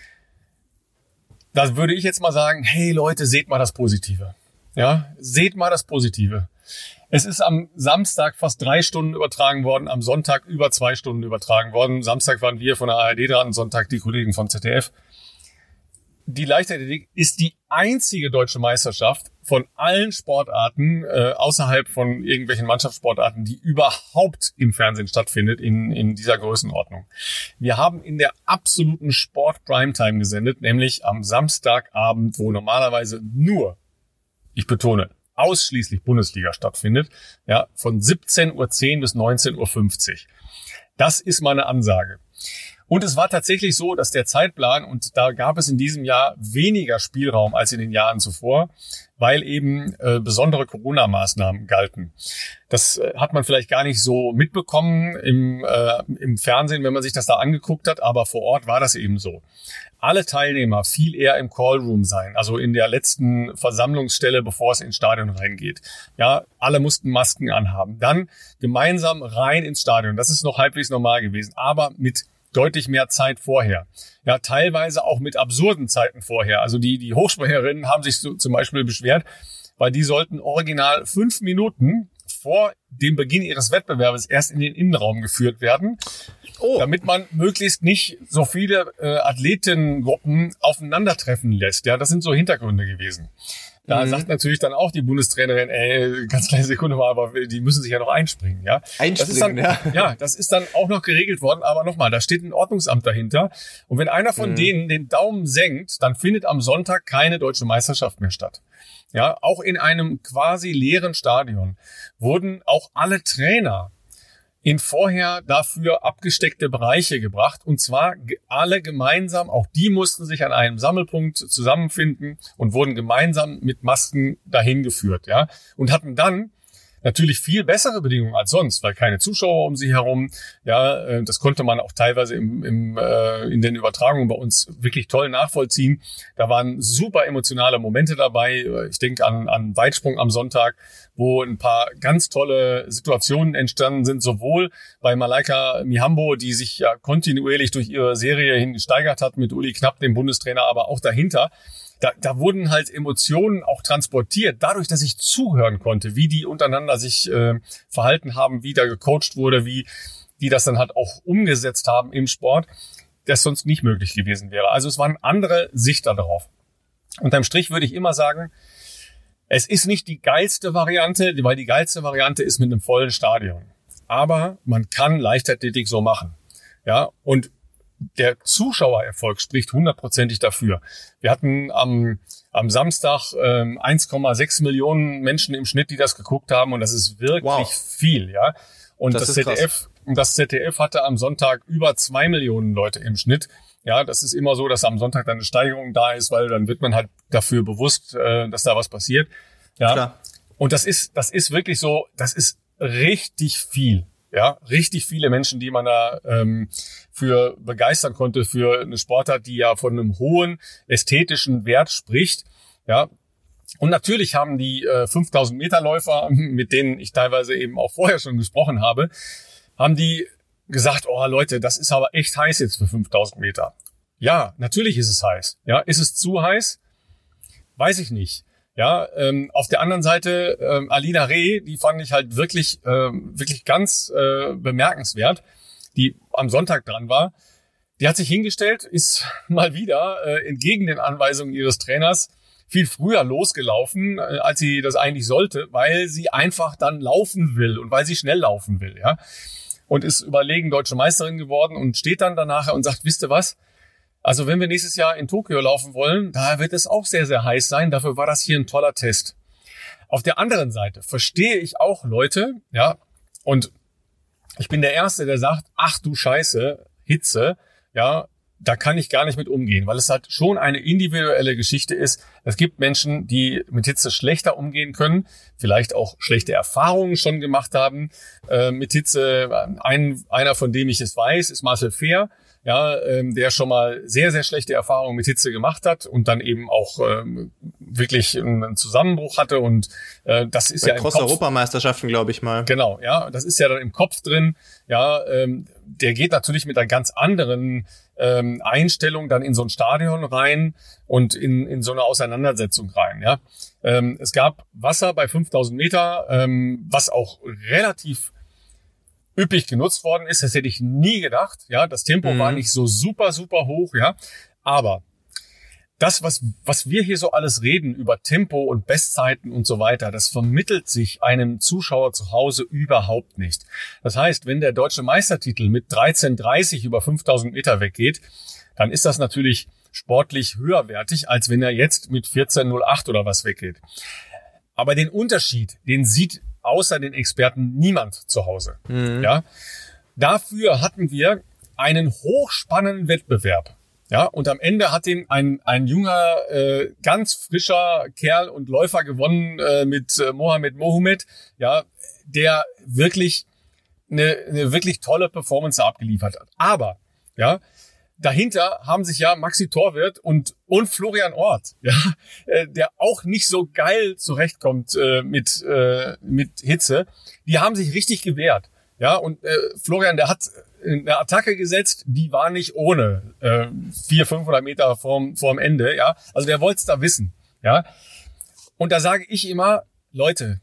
Da würde ich jetzt mal sagen, hey Leute, seht mal das Positive. Ja, seht mal das Positive. Es ist am Samstag fast 3 Stunden übertragen worden, am Sonntag über 2 Stunden übertragen worden. Samstag waren wir von der ARD dran, Sonntag die Kollegen vom ZDF. Die Leichtathletik ist die einzige deutsche Meisterschaft von allen Sportarten, außerhalb von irgendwelchen Mannschaftssportarten, die überhaupt im Fernsehen stattfindet in dieser Größenordnung. Wir haben in der absoluten Sport-Primetime gesendet, nämlich am Samstagabend, wo normalerweise nur, ich betone, ausschließlich Bundesliga stattfindet, ja, von 17:10 Uhr bis 19:50 Uhr. Das ist meine Ansage. Und es war tatsächlich so, dass der Zeitplan, und da gab es in diesem Jahr weniger Spielraum als in den Jahren zuvor, weil eben besondere Corona-Maßnahmen galten. Das hat man vielleicht gar nicht so mitbekommen im Fernsehen, wenn man sich das da angeguckt hat, aber vor Ort war das eben so. Alle Teilnehmer viel eher im Callroom sein, also in der letzten Versammlungsstelle, bevor es ins Stadion reingeht. Ja, alle mussten Masken anhaben. Dann gemeinsam rein ins Stadion. Das ist noch halbwegs normal gewesen, aber mit deutlich mehr Zeit vorher. Ja, teilweise auch mit absurden Zeiten vorher. Also die Hochspringerinnen haben sich so zum Beispiel beschwert, weil die sollten original 5 Minuten vor dem Beginn ihres Wettbewerbs erst in den Innenraum geführt werden, damit man möglichst nicht so viele Athletengruppen aufeinandertreffen lässt. Ja, das sind so Hintergründe gewesen. Da sagt natürlich dann auch die Bundestrainerin, ganz kleine Sekunde mal, aber die müssen sich ja noch einspringen, ja. Das ist dann auch noch geregelt worden, aber nochmal, da steht ein Ordnungsamt dahinter. Und wenn einer von denen den Daumen senkt, dann findet am Sonntag keine deutsche Meisterschaft mehr statt. Ja, auch in einem quasi leeren Stadion wurden auch alle Trainer in vorher dafür abgesteckte Bereiche gebracht. Und zwar alle gemeinsam, auch die mussten sich an einem Sammelpunkt zusammenfinden und wurden gemeinsam mit Masken dahin geführt, ja. Und hatten dann natürlich viel bessere Bedingungen als sonst, weil keine Zuschauer um sie herum. Ja, das konnte man auch teilweise in den Übertragungen bei uns wirklich toll nachvollziehen. Da waren super emotionale Momente dabei. Ich denke an Weitsprung am Sonntag, wo ein paar ganz tolle Situationen entstanden sind, sowohl bei Malaika Mihambo, die sich ja kontinuierlich durch ihre Serie hin gesteigert hat, mit Uli Knapp, dem Bundestrainer, aber auch dahinter. Da wurden halt Emotionen auch transportiert, dadurch, dass ich zuhören konnte, wie die untereinander sich verhalten haben, wie da gecoacht wurde, wie die das dann halt auch umgesetzt haben im Sport, das sonst nicht möglich gewesen wäre. Also es waren andere Sichter darauf. Unterm Strich würde ich immer sagen, es ist nicht die geilste Variante, weil die geilste Variante ist mit einem vollen Stadion. Aber man kann Leichtathletik so machen. Ja, und der Zuschauererfolg spricht 100%ig dafür. Wir hatten am Samstag 1,6 Millionen Menschen im Schnitt, die das geguckt haben, und das ist wirklich viel, ja. Und das ZDF hatte am Sonntag über 2 Millionen Leute im Schnitt. Ja, das ist immer so, dass am Sonntag dann eine Steigerung da ist, weil dann wird man halt dafür bewusst, dass da was passiert. Ja. Klar. Und das ist wirklich so, das ist richtig viel. Ja, richtig viele Menschen, die man da für begeistern konnte, für eine Sportart, die ja von einem hohen ästhetischen Wert spricht. Ja, und natürlich haben die 5000 Meter Läufer, mit denen ich teilweise eben auch vorher schon gesprochen habe, haben die gesagt, oh Leute, das ist aber echt heiß jetzt für 5000 Meter. Ja, natürlich ist es heiß. Ja, ist es zu heiß? Weiß ich nicht. Ja, auf der anderen Seite Alina Reh, die fand ich halt wirklich ganz bemerkenswert, die am Sonntag dran war. Die hat sich hingestellt, ist mal wieder entgegen den Anweisungen ihres Trainers viel früher losgelaufen, als sie das eigentlich sollte, weil sie einfach dann laufen will und weil sie schnell laufen will, ja. Und ist überlegen deutsche Meisterin geworden und steht dann danach und sagt, wisst ihr was? Also wenn wir nächstes Jahr in Tokio laufen wollen, da wird es auch sehr, sehr heiß sein. Dafür war das hier ein toller Test. Auf der anderen Seite verstehe ich auch Leute, ja, und ich bin der Erste, der sagt, ach du Scheiße, Hitze, ja, da kann ich gar nicht mit umgehen, weil es halt schon eine individuelle Geschichte ist. Es gibt Menschen, die mit Hitze schlechter umgehen können, vielleicht auch schlechte Erfahrungen schon gemacht haben mit Hitze. Einer, von dem ich es weiß, ist Marcel Fehr, ja, der schon mal sehr, sehr schlechte Erfahrungen mit Hitze gemacht hat und dann eben auch wirklich einen Zusammenbruch hatte. Und das ist bei ja im Kopf. Cross-Europameisterschaften, glaube ich mal. Genau, ja, das ist ja dann im Kopf drin. Ja, der geht natürlich mit einer ganz anderen Einstellung dann in so ein Stadion rein und in so eine Auseinandersetzung rein. Ja, es gab Wasser bei 5000 Meter, was auch relativ üppig genutzt worden ist. Das hätte ich nie gedacht. Ja, das Tempo war nicht so super, super hoch. Ja, aber das, was wir hier so alles reden über Tempo und Bestzeiten und so weiter, das vermittelt sich einem Zuschauer zu Hause überhaupt nicht. Das heißt, wenn der deutsche Meistertitel mit 13:30 über 5000 Meter weggeht, dann ist das natürlich sportlich höherwertig, als wenn er jetzt mit 14:08 oder was weggeht. Aber den Unterschied, den sieht außer den Experten niemand zu Hause. Ja, dafür hatten wir einen hochspannenden Wettbewerb. Ja, und am Ende hat ihn ein junger, ganz frischer Kerl und Läufer gewonnen mit Mohamed Mohamed, ja, der wirklich eine wirklich tolle Performance abgeliefert hat. Aber, ja, dahinter haben sich ja Maxi Torwirt und Florian Orth, ja, der auch nicht so geil zurechtkommt mit Hitze. Die haben sich richtig gewehrt. Ja, und Florian, der hat eine Attacke gesetzt, die war nicht ohne 400-500 Meter vorm Ende, ja. Also der wollte es da wissen, ja. Und da sage ich immer, Leute,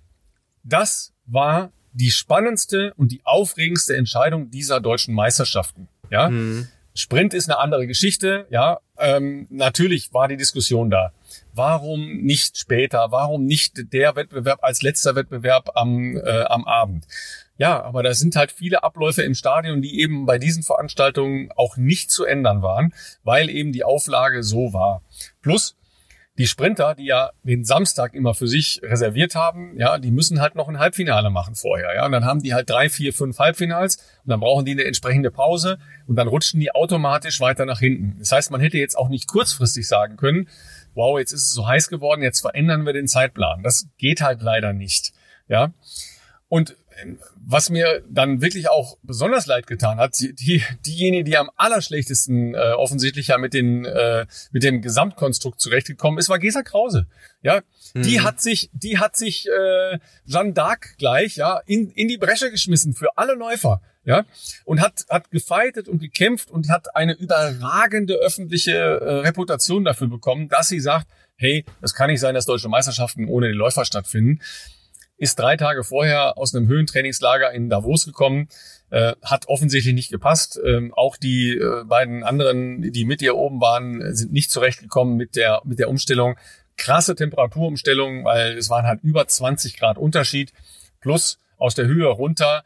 das war die spannendste und die aufregendste Entscheidung dieser deutschen Meisterschaften, ja. Sprint ist eine andere Geschichte, ja. Natürlich war die Diskussion da. Warum nicht später? Warum nicht der Wettbewerb als letzter Wettbewerb am Abend? Ja, aber da sind halt viele Abläufe im Stadion, die eben bei diesen Veranstaltungen auch nicht zu ändern waren, weil eben die Auflage so war. Plus, Die Sprinter, die ja den Samstag immer für sich reserviert haben, ja, die müssen halt noch ein Halbfinale machen vorher, ja. Und dann haben die halt 3, 4, 5 Halbfinals und dann brauchen die eine entsprechende Pause und dann rutschen die automatisch weiter nach hinten. Das heißt, man hätte jetzt auch nicht kurzfristig sagen können, wow, jetzt ist es so heiß geworden, jetzt verändern wir den Zeitplan. Das geht halt leider nicht, ja. Und was mir dann wirklich auch besonders leid getan hat, diejenigen, die am allerschlechtesten offensichtlich ja mit dem Gesamtkonstrukt zurechtgekommen ist, war Gesa Krause. Ja, die hat sich Jeanne d'Arc gleich ja in die Bresche geschmissen für alle Läufer. Ja, und hat gefeitet und gekämpft und hat eine überragende öffentliche Reputation dafür bekommen, dass sie sagt, hey, es kann nicht sein, dass deutsche Meisterschaften ohne den Läufer stattfinden. Ist 3 Tage vorher aus einem Höhentrainingslager in Davos gekommen, hat offensichtlich nicht gepasst. Auch die beiden anderen, die mit ihr oben waren, sind nicht zurechtgekommen mit der Umstellung. Krasse Temperaturumstellung, weil es waren halt über 20 Grad Unterschied, plus aus der Höhe runter.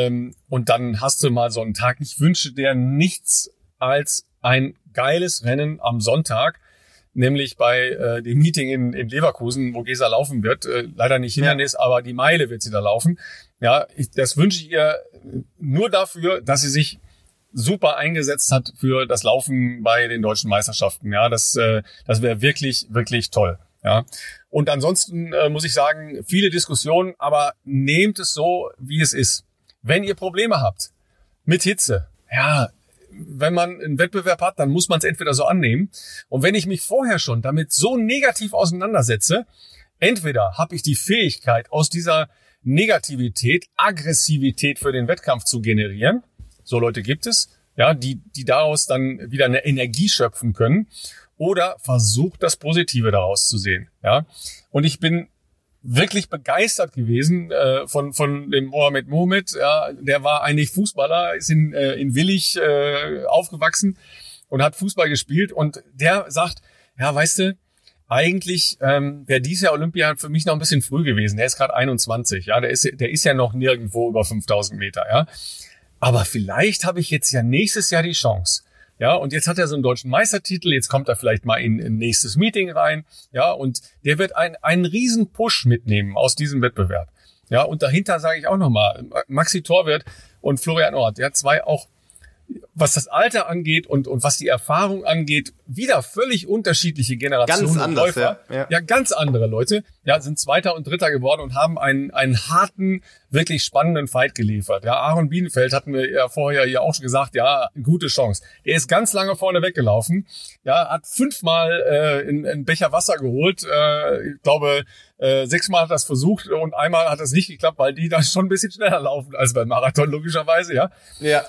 Und dann hast du mal so einen Tag. Ich wünsche dir nichts als ein geiles Rennen am Sonntag, nämlich bei dem Meeting in Leverkusen, wo Gesa laufen wird. Leider nicht Hindernis, aber die Meile wird sie da laufen. Ja, das wünsche ich ihr nur dafür, dass sie sich super eingesetzt hat für das Laufen bei den deutschen Meisterschaften. Ja, das wäre wirklich, wirklich toll. Ja. Und ansonsten muss ich sagen, viele Diskussionen, aber nehmt es so, wie es ist. Wenn ihr Probleme habt mit Hitze, ja, wenn man einen Wettbewerb hat, dann muss man es entweder so annehmen. Und wenn ich mich vorher schon damit so negativ auseinandersetze, entweder habe ich die Fähigkeit, aus dieser Negativität Aggressivität für den Wettkampf zu generieren. So Leute gibt es, ja, die daraus dann wieder eine Energie schöpfen können. Oder versucht das Positive daraus zu sehen. Ja, und ich bin wirklich begeistert gewesen von dem Mohamed. Ja, der war eigentlich Fußballer, ist in Willich aufgewachsen und hat Fußball gespielt. Und der sagt, ja, weißt du, eigentlich wäre dieses Jahr Olympia für mich noch ein bisschen früh gewesen. Der ist gerade 21, ja, der ist ja noch nirgendwo über 5000 Meter, ja. Aber vielleicht habe ich jetzt ja nächstes Jahr die Chance. Ja, und jetzt hat er so einen deutschen Meistertitel, jetzt kommt er vielleicht mal in ein nächstes Meeting rein, ja, und der wird einen riesen Push mitnehmen aus diesem Wettbewerb. Ja, und dahinter sage ich auch nochmal, Maxi Torwirth und Florian Ort, ja, 2 auch, was das Alter angeht und was die Erfahrung angeht, wieder völlig unterschiedliche Generationen. Ganz anders, Läufer. Ja, ganz andere Leute, ja, sind Zweiter und Dritter geworden und haben einen harten, wirklich spannenden Fight geliefert. Ja, Aaron Bienenfeld hatten wir ja vorher ja auch schon gesagt, ja, gute Chance. Er ist ganz lange vorne weggelaufen, ja, hat 5-mal einen Becher Wasser geholt, ich glaube, 6-mal hat er es versucht und einmal hat es nicht geklappt, weil die da schon ein bisschen schneller laufen als beim Marathon, logischerweise, ja. Ja.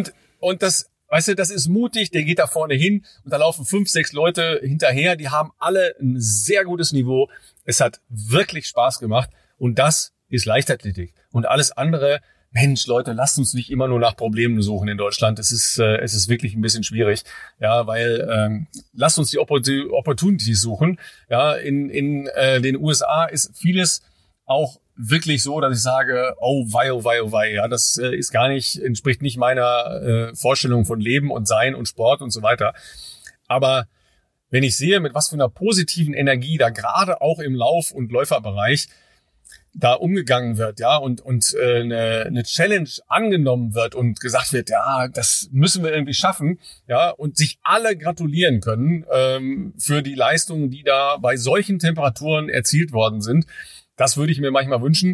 Und das, weißt du, das ist mutig, der geht da vorne hin und da laufen 5, 6 Leute hinterher, die haben alle ein sehr gutes Niveau. Es hat wirklich Spaß gemacht und das ist Leichtathletik. Und alles andere, Mensch, Leute, lasst uns nicht immer nur nach Problemen suchen in Deutschland. Es ist wirklich ein bisschen schwierig, ja, weil lasst uns die Opportunities suchen. Ja, in den USA ist vieles auch wirklich so, dass ich sage, oh wei, ja, das ist gar nicht, entspricht nicht meiner Vorstellung von Leben und Sein und Sport und so weiter. Aber wenn ich sehe, mit was für einer positiven Energie da gerade auch im Lauf- und Läuferbereich da umgegangen wird, ja, und eine Challenge angenommen wird und gesagt wird, ja, das müssen wir irgendwie schaffen, ja, und sich alle gratulieren können für die Leistungen, die da bei solchen Temperaturen erzielt worden sind. Das würde ich mir manchmal wünschen.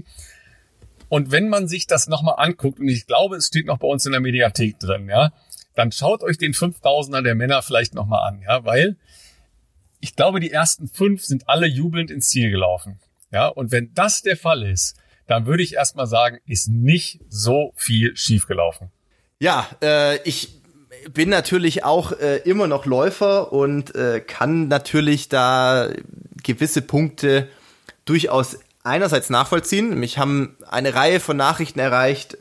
Und wenn man sich das nochmal anguckt, und ich glaube, es steht noch bei uns in der Mediathek drin, ja, dann schaut euch den 5000er der Männer vielleicht nochmal an, ja, weil ich glaube, die ersten 5 sind alle jubelnd ins Ziel gelaufen. Ja, und wenn das der Fall ist, dann würde ich erstmal sagen, ist nicht so viel schiefgelaufen. Ja, ich bin natürlich auch immer noch Läufer und kann natürlich da gewisse Punkte durchaus einerseits nachvollziehen. Mich haben eine Reihe von Nachrichten erreicht,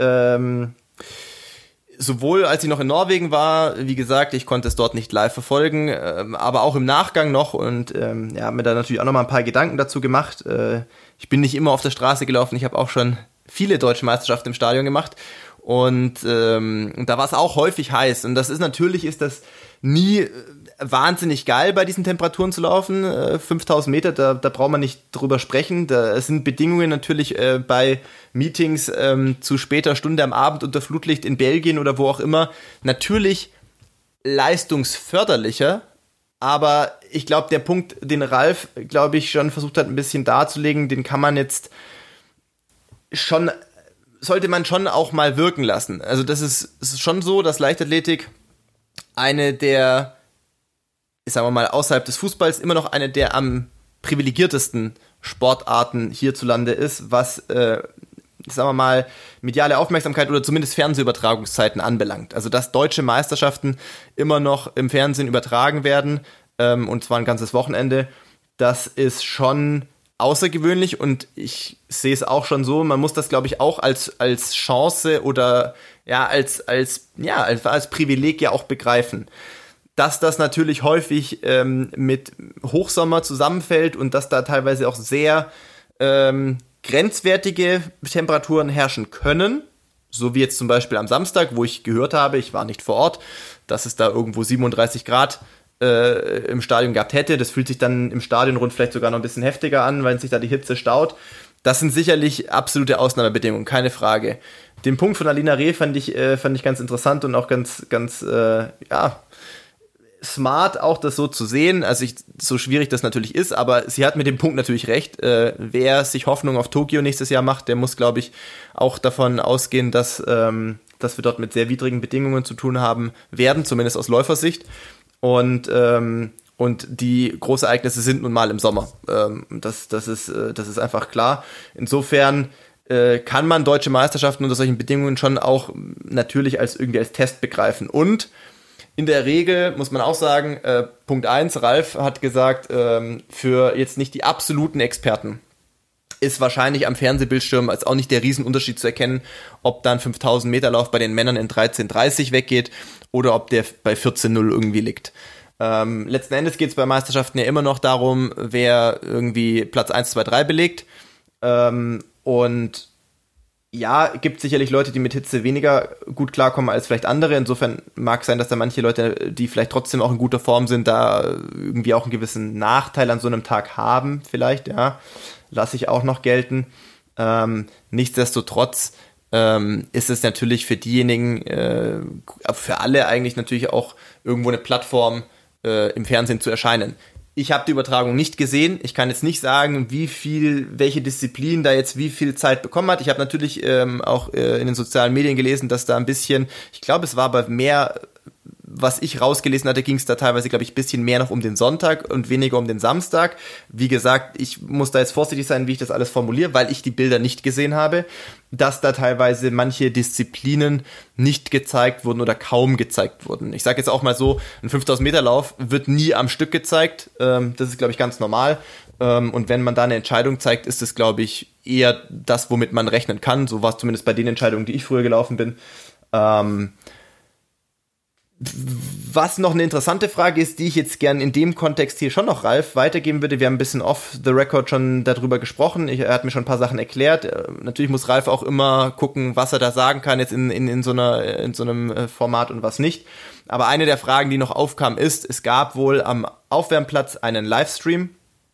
sowohl als ich noch in Norwegen war, wie gesagt, ich konnte es dort nicht live verfolgen, aber auch im Nachgang noch und habe mir da natürlich auch noch mal ein paar Gedanken dazu gemacht. Ich bin nicht immer auf der Straße gelaufen, ich habe auch schon viele deutsche Meisterschaften im Stadion gemacht und da war es auch häufig heiß und das ist das nie wahnsinnig geil, bei diesen Temperaturen zu laufen. 5000 Meter, da braucht man nicht drüber sprechen. Da sind Bedingungen natürlich bei Meetings zu später Stunde am Abend unter Flutlicht in Belgien oder wo auch immer natürlich leistungsförderlicher. Aber ich glaube, der Punkt, den Ralf, glaube ich, schon versucht hat, ein bisschen darzulegen, den kann man jetzt schon, sollte man schon auch mal wirken lassen. Also das ist schon so, dass Leichtathletik eine der, sagen wir mal, außerhalb des Fußballs immer noch eine der am privilegiertesten Sportarten hierzulande ist, was, sagen wir mal, mediale Aufmerksamkeit oder zumindest Fernsehübertragungszeiten anbelangt. Also dass deutsche Meisterschaften immer noch im Fernsehen übertragen werden, und zwar ein ganzes Wochenende, das ist schon außergewöhnlich und ich sehe es auch schon so, man muss das, glaube ich, auch als Chance oder ja, als Privileg ja auch begreifen. Dass das natürlich häufig mit Hochsommer zusammenfällt und dass da teilweise auch sehr grenzwertige Temperaturen herrschen können, so wie jetzt zum Beispiel am Samstag, wo ich gehört habe, ich war nicht vor Ort, dass es da irgendwo 37 Grad im Stadion gehabt hätte. Das fühlt sich dann im Stadionrund vielleicht sogar noch ein bisschen heftiger an, weil sich da die Hitze staut. Das sind sicherlich absolute Ausnahmebedingungen, keine Frage. Den Punkt von Alina Reh fand ich ganz interessant und auch ganz smart, auch das so zu sehen. Also so schwierig das natürlich ist, aber sie hat mit dem Punkt natürlich recht. Wer sich Hoffnung auf Tokio nächstes Jahr macht, der muss, glaube ich, auch davon ausgehen, dass wir dort mit sehr widrigen Bedingungen zu tun haben werden, zumindest aus Läufersicht. Und die Großereignisse sind nun mal im Sommer. Das ist einfach klar. Insofern kann man deutsche Meisterschaften unter solchen Bedingungen schon auch natürlich als Test begreifen. Und in der Regel muss man auch sagen, Punkt 1, Ralf hat gesagt, für jetzt nicht die absoluten Experten ist wahrscheinlich am Fernsehbildschirm als auch nicht der Riesenunterschied zu erkennen, ob dann 5000 Meter Lauf bei den Männern in 13:30 weggeht oder ob der bei 14:0 irgendwie liegt. Letzten Endes geht es bei Meisterschaften ja immer noch darum, wer irgendwie Platz 1, 2, 3 belegt. Und ja, gibt sicherlich Leute, die mit Hitze weniger gut klarkommen als vielleicht andere. Insofern mag es sein, dass da manche Leute, die vielleicht trotzdem auch in guter Form sind, da irgendwie auch einen gewissen Nachteil an so einem Tag haben vielleicht, ja. Lasse ich auch noch gelten. Nichtsdestotrotz ist es natürlich für diejenigen, für alle eigentlich natürlich auch irgendwo eine Plattform, im Fernsehen zu erscheinen. Ich habe die Übertragung nicht gesehen. Ich kann jetzt nicht sagen, welche Disziplin da jetzt wie viel Zeit bekommen hat. Ich habe natürlich auch in den sozialen Medien gelesen, dass da ein bisschen, ich glaube, es war aber mehr, was ich rausgelesen hatte, ging es da teilweise, glaube ich, ein bisschen mehr noch um den Sonntag und weniger um den Samstag. Wie gesagt, ich muss da jetzt vorsichtig sein, wie ich das alles formuliere, weil ich die Bilder nicht gesehen habe, dass da teilweise manche Disziplinen nicht gezeigt wurden oder kaum gezeigt wurden. Ich sage jetzt auch mal so, ein 5000 Meter Lauf wird nie am Stück gezeigt. Das ist, glaube ich, ganz normal. Und wenn man da eine Entscheidung zeigt, ist es, glaube ich, eher das, womit man rechnen kann. So war es zumindest bei den Entscheidungen, die ich früher gelaufen bin. Was noch eine interessante Frage ist, die ich jetzt gern in dem Kontext hier schon noch Ralf weitergeben würde. Wir haben ein bisschen off the record schon darüber gesprochen. Er hat mir schon ein paar Sachen erklärt. Natürlich muss Ralf auch immer gucken, was er da sagen kann jetzt in so einem Format und was nicht. Aber eine der Fragen, die noch aufkam, ist, es gab wohl am Aufwärmplatz einen Livestream,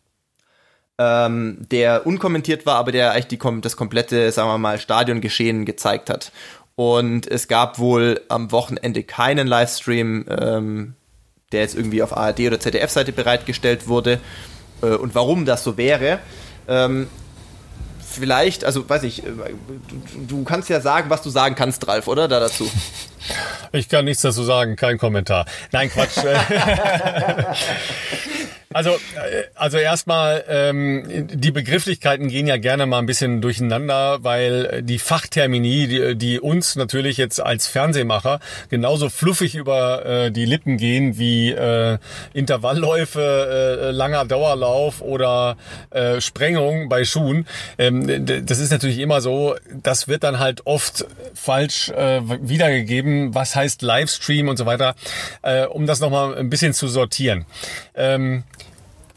der unkommentiert war, aber der eigentlich das komplette, sagen wir mal, Stadiongeschehen gezeigt hat. Und es gab wohl am Wochenende keinen Livestream, der jetzt irgendwie auf ARD oder ZDF-Seite bereitgestellt wurde. Und warum das so wäre, vielleicht, also weiß ich, du kannst ja sagen, was du sagen kannst, Ralf, oder? Da dazu. Ich kann nichts dazu sagen, kein Kommentar. Nein, Quatsch. Also erstmal, die Begrifflichkeiten gehen ja gerne mal ein bisschen durcheinander, weil die Fachtermini, die uns natürlich jetzt als Fernsehmacher genauso fluffig über die Lippen gehen wie Intervallläufe, langer Dauerlauf oder Sprengung bei Schuhen. Das ist natürlich immer so, das wird dann halt oft falsch wiedergegeben, was heißt Livestream und so weiter, um das nochmal ein bisschen zu sortieren.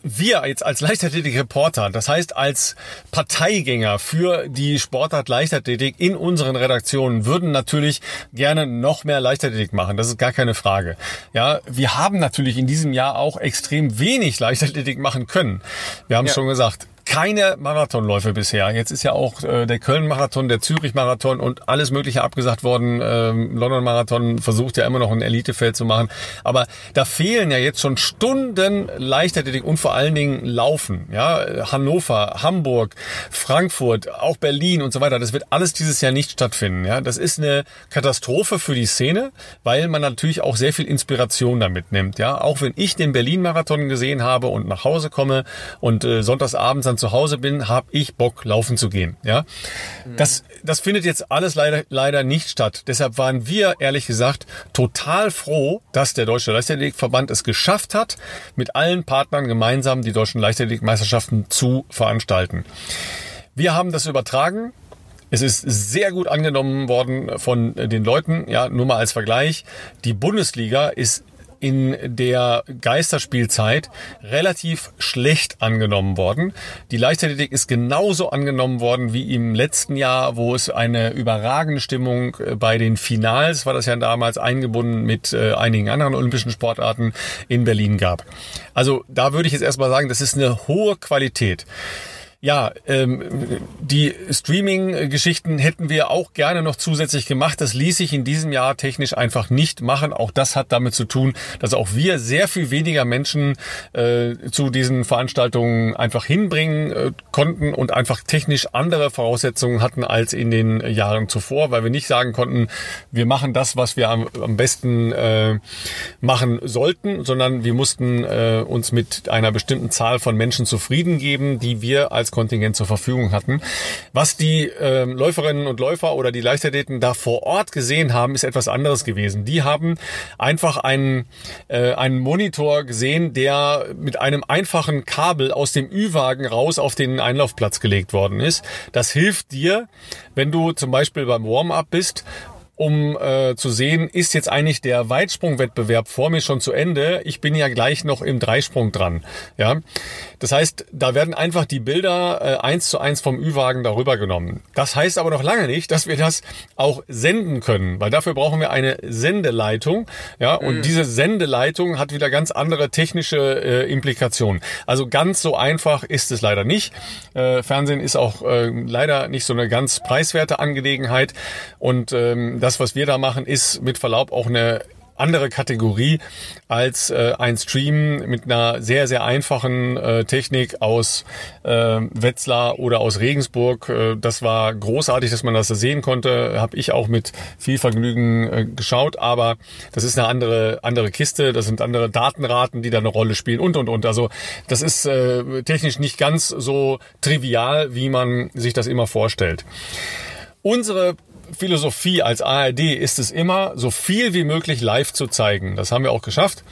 wir jetzt als Leichtathletik-Reporter, das heißt als Parteigänger für die Sportart Leichtathletik in unseren Redaktionen, würden natürlich gerne noch mehr Leichtathletik machen. Das ist gar keine Frage. Ja, wir haben natürlich in diesem Jahr auch extrem wenig Leichtathletik machen können. Wir haben es schon gesagt. Keine Marathonläufe bisher. Jetzt ist ja auch der Köln-Marathon, der Zürich-Marathon und alles Mögliche abgesagt worden. London-Marathon versucht ja immer noch ein Elitefeld zu machen. Aber da fehlen ja jetzt schon Stunden Leichtathletik und vor allen Dingen Laufen. Ja, Hannover, Hamburg, Frankfurt, auch Berlin und so weiter. Das wird alles dieses Jahr nicht stattfinden. Ja, das ist eine Katastrophe für die Szene, weil man natürlich auch sehr viel Inspiration damit nimmt. Ja, auch wenn ich den Berlin-Marathon gesehen habe und nach Hause komme und sonntagsabends zu Hause bin, habe ich Bock, laufen zu gehen. Ja, das findet jetzt alles leider nicht statt. Deshalb waren wir, ehrlich gesagt, total froh, dass der Deutsche Leichtathletikverband es geschafft hat, mit allen Partnern gemeinsam die deutschen Leichtathletikmeisterschaften zu veranstalten. Wir haben das übertragen. Es ist sehr gut angenommen worden von den Leuten. Ja, nur mal als Vergleich. Die Bundesliga ist in der Geisterspielzeit relativ schlecht angenommen worden. Die Leichtathletik ist genauso angenommen worden wie im letzten Jahr, wo es eine überragende Stimmung bei den Finals, war das ja damals eingebunden mit einigen anderen olympischen Sportarten, in Berlin gab. Also da würde ich jetzt erstmal sagen, das ist eine hohe Qualität. Ja, die Streaming-Geschichten hätten wir auch gerne noch zusätzlich gemacht. Das ließ sich in diesem Jahr technisch einfach nicht machen. Auch das hat damit zu tun, dass auch wir sehr viel weniger Menschen zu diesen Veranstaltungen einfach hinbringen konnten und einfach technisch andere Voraussetzungen hatten als in den Jahren zuvor, weil wir nicht sagen konnten, wir machen das, was wir am besten machen sollten, sondern wir mussten uns mit einer bestimmten Zahl von Menschen zufrieden geben, die wir als Kontingent zur Verfügung hatten. Was die Läuferinnen und Läufer oder die Leichtathleten da vor Ort gesehen haben, ist etwas anderes gewesen. Die haben einfach einen Monitor gesehen, der mit einem einfachen Kabel aus dem Ü-Wagen raus auf den Einlaufplatz gelegt worden ist. Das hilft dir, wenn du zum Beispiel beim Warm-up bist, um zu sehen, ist jetzt eigentlich der Weitsprungwettbewerb vor mir schon zu Ende. Ich bin ja gleich noch im Dreisprung dran. Ja, das heißt, da werden einfach die Bilder 1:1 vom Ü-Wagen darüber genommen. Das heißt aber noch lange nicht, dass wir das auch senden können, weil dafür brauchen wir eine Sendeleitung. Ja, und diese Sendeleitung hat wieder ganz andere technische Implikationen. Also ganz so einfach ist es leider nicht. Fernsehen ist auch leider nicht so eine ganz preiswerte Angelegenheit und das, was wir da machen, ist mit Verlaub auch eine andere Kategorie als ein Stream mit einer sehr, sehr einfachen Technik aus Wetzlar oder aus Regensburg. Das war großartig, dass man das sehen konnte. Habe ich auch mit viel Vergnügen geschaut, aber das ist eine andere Kiste. Das sind andere Datenraten, die da eine Rolle spielen und. Also das ist technisch nicht ganz so trivial, wie man sich das immer vorstellt. Unsere Philosophie als ARD ist es immer, so viel wie möglich live zu zeigen. Das haben wir auch geschafft.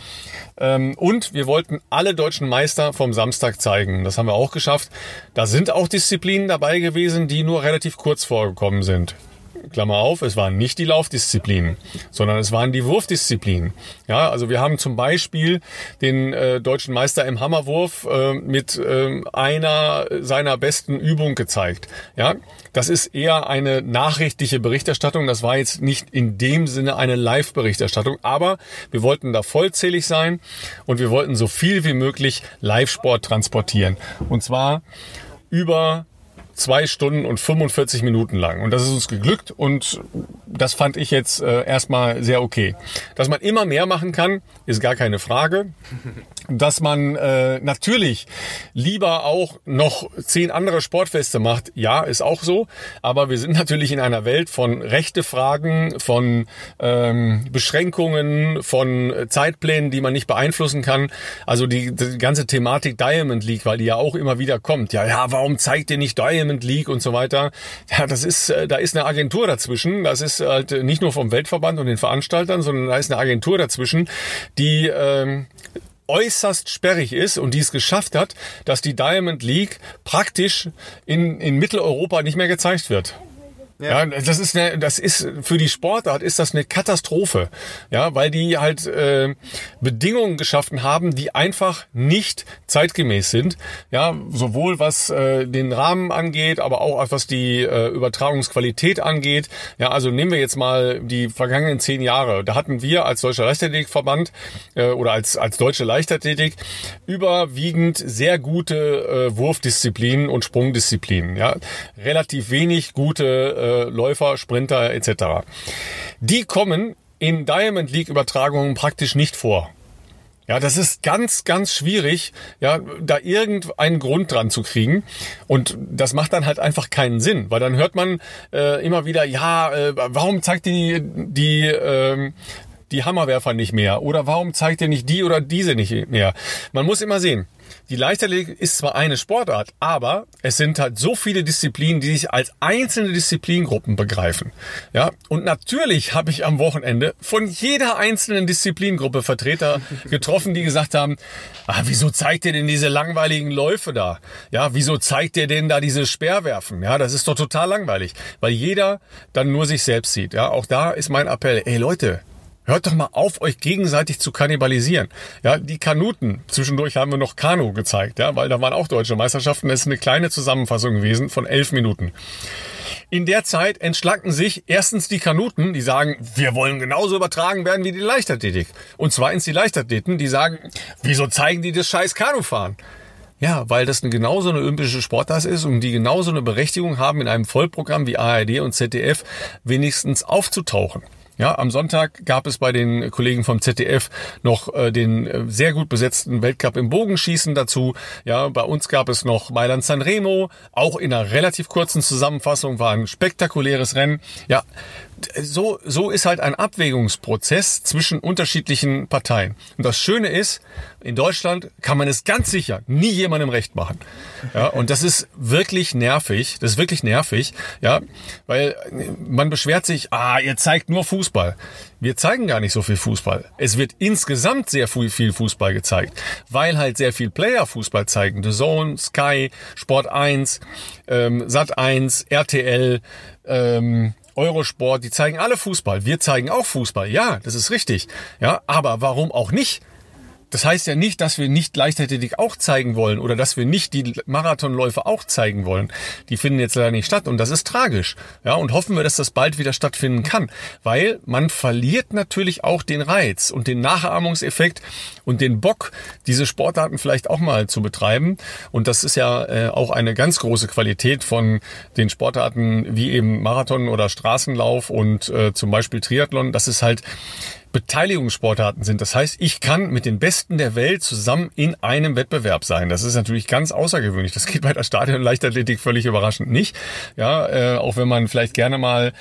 Und wir wollten alle deutschen Meister vom Samstag zeigen. Das haben wir auch geschafft. Da sind auch Disziplinen dabei gewesen, die nur relativ kurz vorgekommen sind. Klammer auf, es waren nicht die Laufdisziplinen, sondern es waren die Wurfdisziplinen. Ja, also wir haben zum Beispiel den deutschen Meister im Hammerwurf mit einer seiner besten Übungen gezeigt. Ja, das ist eher eine nachrichtliche Berichterstattung. Das war jetzt nicht in dem Sinne eine Live-Berichterstattung, aber wir wollten da vollzählig sein und wir wollten so viel wie möglich Live-Sport transportieren. Und zwar über 2 Stunden und 45 Minuten lang. Und das ist uns geglückt und das fand ich jetzt erstmal sehr okay. Dass man immer mehr machen kann, ist gar keine Frage. Dass man natürlich lieber auch noch 10 andere Sportfeste macht, ja, ist auch so. Aber wir sind natürlich in einer Welt von Rechtefragen, von Beschränkungen, von Zeitplänen, die man nicht beeinflussen kann. Also die ganze Thematik Diamond League, weil die ja auch immer wieder kommt. Ja, warum zeigt ihr nicht Diamond League und so weiter? Ja, da ist eine Agentur dazwischen. Das ist halt nicht nur vom Weltverband und den Veranstaltern, sondern da ist eine Agentur dazwischen, die äußerst sperrig ist und die es geschafft hat, dass die Diamond League praktisch in Mitteleuropa nicht mehr gezeigt wird. Ja, das ist für die Sportart ist das eine Katastrophe. Ja, weil die halt Bedingungen geschaffen haben, die einfach nicht zeitgemäß sind. Ja, sowohl was den Rahmen angeht, aber auch was die Übertragungsqualität angeht. Ja, also nehmen wir jetzt mal die vergangenen 10 Jahre. Da hatten wir als Deutscher Leichtathletikverband oder als Deutsche Leichtathletik überwiegend sehr gute Wurfdisziplinen und Sprungdisziplinen. Ja, relativ wenig gute Läufer, Sprinter etc. Die kommen in Diamond League Übertragungen praktisch nicht vor. Ja, das ist ganz, ganz schwierig, ja, da irgendeinen Grund dran zu kriegen. Und das macht dann halt einfach keinen Sinn, weil dann hört man immer wieder, warum zeigt die Hammerwerfer nicht mehr? Oder warum zeigt ihr nicht die oder diese nicht mehr? Man muss immer sehen, die Leichtathletik ist zwar eine Sportart, aber es sind halt so viele Disziplinen, die sich als einzelne Disziplingruppen begreifen. Ja, und natürlich habe ich am Wochenende von jeder einzelnen Disziplingruppe Vertreter getroffen, die gesagt haben, wieso zeigt ihr denn diese langweiligen Läufe da? Ja, wieso zeigt ihr denn da diese Speerwerfen? Ja, das ist doch total langweilig, weil jeder dann nur sich selbst sieht. Ja, auch da ist mein Appell, Leute, hört doch mal auf, euch gegenseitig zu kannibalisieren. Ja, die Kanuten, zwischendurch haben wir noch Kanu gezeigt, ja, weil da waren auch deutsche Meisterschaften. Das ist eine kleine Zusammenfassung gewesen von 11 Minuten. In der Zeit entschlacken sich erstens die Kanuten, die sagen, wir wollen genauso übertragen werden wie die Leichtathletik. Und zweitens die Leichtathleten, die sagen, wieso zeigen die das scheiß Kanufahren? Ja, weil das genauso eine olympische Sportart ist und die genauso eine Berechtigung haben, in einem Vollprogramm wie ARD und ZDF wenigstens aufzutauchen. Ja, am Sonntag gab es bei den Kollegen vom ZDF noch den sehr gut besetzten Weltcup im Bogenschießen dazu. Ja, bei uns gab es noch Mailand-San Remo, auch in einer relativ kurzen Zusammenfassung, war ein spektakuläres Rennen. Ja, so ist halt ein Abwägungsprozess zwischen unterschiedlichen Parteien. Und das Schöne ist, in Deutschland kann man es ganz sicher nie jemandem recht machen. Ja, und das ist wirklich nervig. Das ist wirklich nervig, ja, weil man beschwert sich, ihr zeigt nur Fußball. Wir zeigen gar nicht so viel Fußball. Es wird insgesamt sehr viel Fußball gezeigt, weil halt sehr viel Player Fußball zeigen. The Zone, Sky, Sport 1, Sat 1, RTL, Eurosport, die zeigen alle Fußball. Wir zeigen auch Fußball. Ja, das ist richtig. Ja, aber warum auch nicht? Das heißt ja nicht, dass wir nicht Leichtathletik auch zeigen wollen oder dass wir nicht die Marathonläufe auch zeigen wollen. Die finden jetzt leider nicht statt und das ist tragisch. Ja, und hoffen wir, dass das bald wieder stattfinden kann, weil man verliert natürlich auch den Reiz und den Nachahmungseffekt und den Bock, diese Sportarten vielleicht auch mal zu betreiben. Und das ist ja auch eine ganz große Qualität von den Sportarten wie eben Marathon oder Straßenlauf und zum Beispiel Triathlon. Das ist halt Beteiligungssportarten sind. Das heißt, ich kann mit den Besten der Welt zusammen in einem Wettbewerb sein. Das ist natürlich ganz außergewöhnlich. Das geht bei der Stadion-Leichtathletik völlig überraschend nicht. Ja, auch wenn man vielleicht gerne mal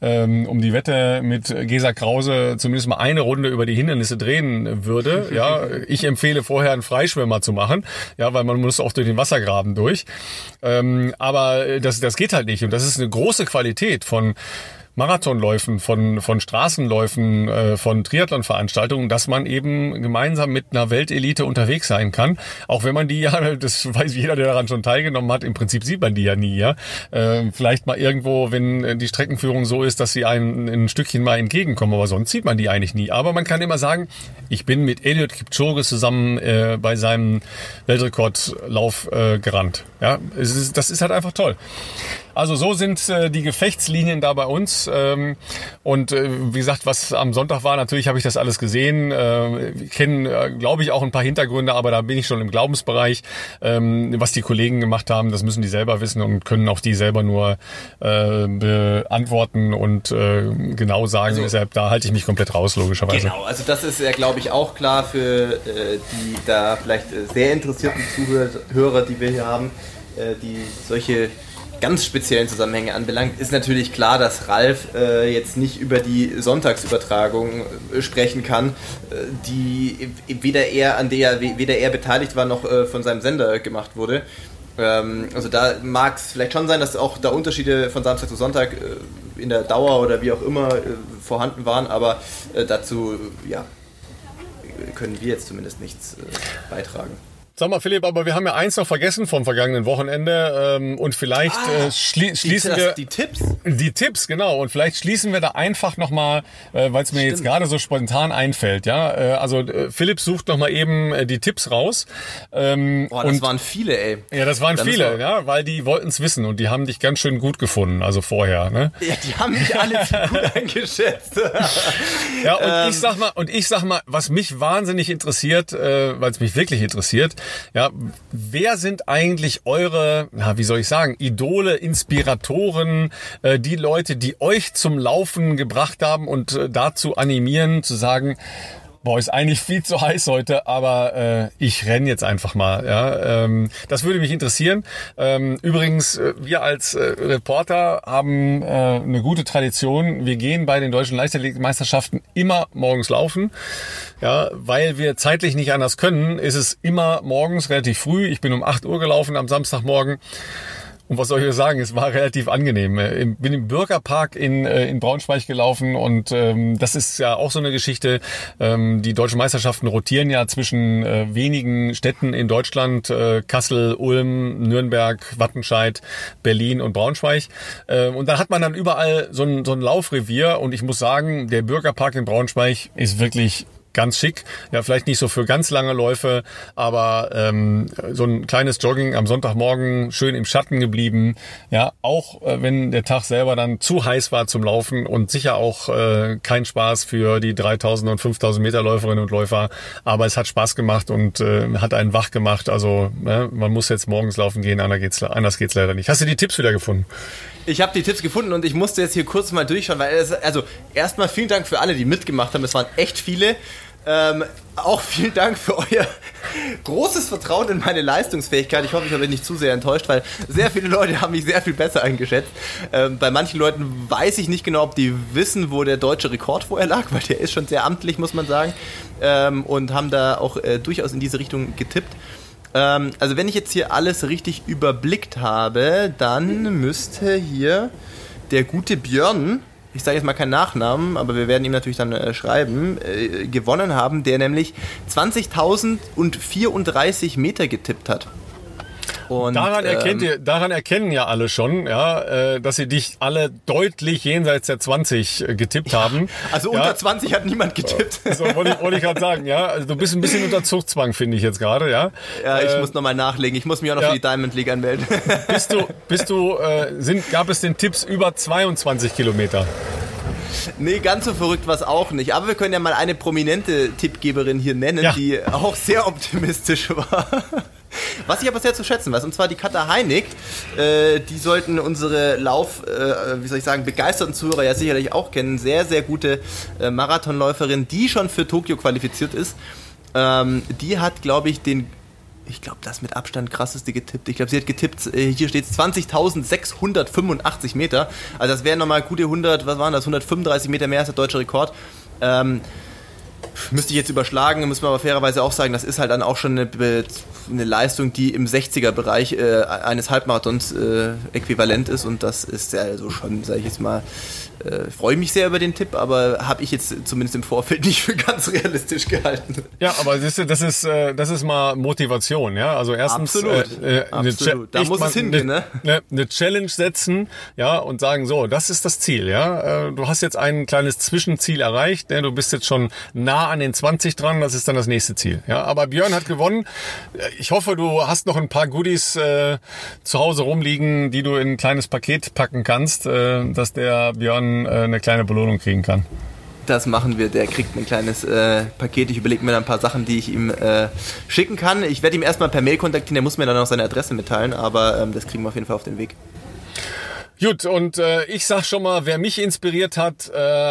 um die Wette mit Gesa Krause zumindest mal eine Runde über die Hindernisse drehen würde. Ja, ich empfehle vorher einen Freischwimmer zu machen. Ja, weil man muss auch durch den Wassergraben durch. Aber das geht halt nicht. Und das ist eine große Qualität von Marathonläufen, von Straßenläufen, von Triathlon-Veranstaltungen, dass man eben gemeinsam mit einer Weltelite unterwegs sein kann. Auch wenn man die ja, das weiß jeder, der daran schon teilgenommen hat, im Prinzip sieht man die ja nie. Ja, vielleicht mal irgendwo, wenn die Streckenführung so ist, dass sie einem ein Stückchen mal entgegenkommen, aber sonst sieht man die eigentlich nie. Aber man kann immer sagen, ich bin mit Eliud Kipchoge zusammen bei seinem Weltrekordlauf gerannt. Ja, das ist halt einfach toll. Also so sind die Gefechtslinien da bei uns. Und wie gesagt, was am Sonntag war, natürlich habe ich das alles gesehen. Kenne, glaube ich, auch ein paar Hintergründe, aber da bin ich schon im Glaubensbereich. Was die Kollegen gemacht haben, das müssen die selber wissen und können auch die selber nur beantworten und genau sagen. Also, deshalb, da halte ich mich komplett raus, logischerweise. Genau, also das ist ja, glaube ich, auch klar für die da vielleicht sehr interessierten Zuhörer, die wir hier haben, die solche ganz speziellen Zusammenhänge anbelangt, ist natürlich klar, dass Ralf jetzt nicht über die Sonntagsübertragung sprechen kann, die weder er beteiligt war noch von seinem Sender gemacht wurde. Also da mag es vielleicht schon sein, dass auch da Unterschiede von Samstag zu Sonntag in der Dauer oder wie auch immer vorhanden waren, aber dazu können wir jetzt zumindest nichts beitragen. Sag mal, Philipp, aber wir haben ja eins noch vergessen vom vergangenen Wochenende und vielleicht schließen wir... Die Tipps? Die Tipps, genau. Und vielleicht schließen wir da einfach nochmal, weil es mir jetzt gerade so spontan einfällt. Ja, also Philipp sucht nochmal eben die Tipps raus. Das waren viele, ey. Ja, das waren viele, ja, weil die wollten es wissen und die haben dich ganz schön gut gefunden, also vorher. Ne? Ja, die haben mich alle zu gut eingeschätzt. Ja, und ich sag mal, was mich wahnsinnig interessiert, weil es mich wirklich interessiert, ja, wer sind eigentlich eure, wie soll ich sagen, Idole, Inspiratoren, die Leute, die euch zum Laufen gebracht haben und dazu animieren, zu sagen, boah, ist eigentlich viel zu heiß heute, aber ich renne jetzt einfach mal. Ja, das würde mich interessieren. Übrigens, wir als Reporter haben eine gute Tradition. Wir gehen bei den deutschen Leichtathletikmeisterschaften immer morgens laufen. Ja, weil wir zeitlich nicht anders können, ist es immer morgens relativ früh. Ich bin um 8 Uhr gelaufen am Samstagmorgen. Und was soll ich sagen, es war relativ angenehm. Ich bin im Bürgerpark in Braunschweig gelaufen und das ist ja auch so eine Geschichte. Die deutschen Meisterschaften rotieren ja zwischen wenigen Städten in Deutschland, Kassel, Ulm, Nürnberg, Wattenscheid, Berlin und Braunschweig. Und da hat man dann überall so ein Laufrevier und ich muss sagen, der Bürgerpark in Braunschweig ist wirklich ganz schick. Ja, vielleicht nicht so für ganz lange Läufe, aber so ein kleines Jogging am Sonntagmorgen, schön im Schatten geblieben. Ja, auch wenn der Tag selber dann zu heiß war zum Laufen und sicher auch kein Spaß für die 3000 und 5000 Meter Läuferinnen und Läufer. Aber es hat Spaß gemacht und hat einen wach gemacht. Also man muss jetzt morgens laufen gehen, anders geht's leider nicht. Hast du die Tipps wieder gefunden? Ich habe die Tipps gefunden und ich musste jetzt hier kurz mal durchschauen, weil erstmal vielen Dank für alle, die mitgemacht haben. Es waren echt viele. Auch vielen Dank für euer großes Vertrauen in meine Leistungsfähigkeit. Ich hoffe, ich habe nicht zu sehr enttäuscht, weil sehr viele Leute haben mich sehr viel besser eingeschätzt. Bei manchen Leuten weiß ich nicht genau, ob die wissen, wo der deutsche Rekord vorher lag, weil der ist schon sehr amtlich, muss man sagen. Und haben da auch durchaus in diese Richtung getippt. Also wenn ich jetzt hier alles richtig überblickt habe, dann müsste hier der gute Björn, ich sage jetzt mal keinen Nachnamen, aber wir werden ihm natürlich dann schreiben, gewonnen haben, der nämlich 20.034 Meter getippt hat. Und, daran erkennen ja alle schon, ja, dass sie dich alle deutlich jenseits der 20 getippt haben. Also unter 20 hat niemand getippt. So wollte ich gerade sagen, ja. Also du bist ein bisschen unter Zugzwang, finde ich jetzt gerade, ja. Ja, ich muss nochmal nachlegen. Ich muss mich auch noch für die Diamond League anmelden. Gab es den Tipps über 22 Kilometer? Nee, ganz so verrückt war es auch nicht. Aber wir können ja mal eine prominente Tippgeberin hier nennen, die auch sehr optimistisch war. Was ich aber sehr zu schätzen weiß, und zwar die Katha Heinig, die sollten unsere begeisterten Zuhörer ja sicherlich auch kennen. Sehr, sehr gute Marathonläuferin, die schon für Tokio qualifiziert ist. Die hat, glaube ich, das mit Abstand krasseste getippt. Ich glaube, sie hat getippt, hier steht 20.685 Meter. Also das wären nochmal gute 135 Meter mehr als der deutsche Rekord. Müsste ich jetzt überschlagen, muss man aber fairerweise auch sagen, das ist halt dann auch schon eine Leistung, die im 60er-Bereich eines Halbmarathons äquivalent ist und das ist ja also schon, sage ich jetzt mal, freue mich sehr über den Tipp, aber habe ich jetzt zumindest im Vorfeld nicht für ganz realistisch gehalten. Ja, aber das ist mal Motivation, ja. Also erstens absolut. Da muss es hingehen, ne? Eine Challenge setzen, ja, und sagen, so, das ist das Ziel, ja. Du hast jetzt ein kleines Zwischenziel erreicht, ne? Du bist jetzt schon nah an den 20 dran, das ist dann das nächste Ziel, ja. Aber Björn hat gewonnen. Ich hoffe, du hast noch ein paar Goodies zu Hause rumliegen, die du in ein kleines Paket packen kannst, dass der Björn eine kleine Belohnung kriegen kann. Das machen wir, der kriegt ein kleines Paket. Ich überlege mir dann ein paar Sachen, die ich ihm schicken kann. Ich werde ihn erstmal per Mail kontaktieren, der muss mir dann auch seine Adresse mitteilen, aber das kriegen wir auf jeden Fall auf den Weg. Gut, und ich sag schon mal, wer mich inspiriert hat,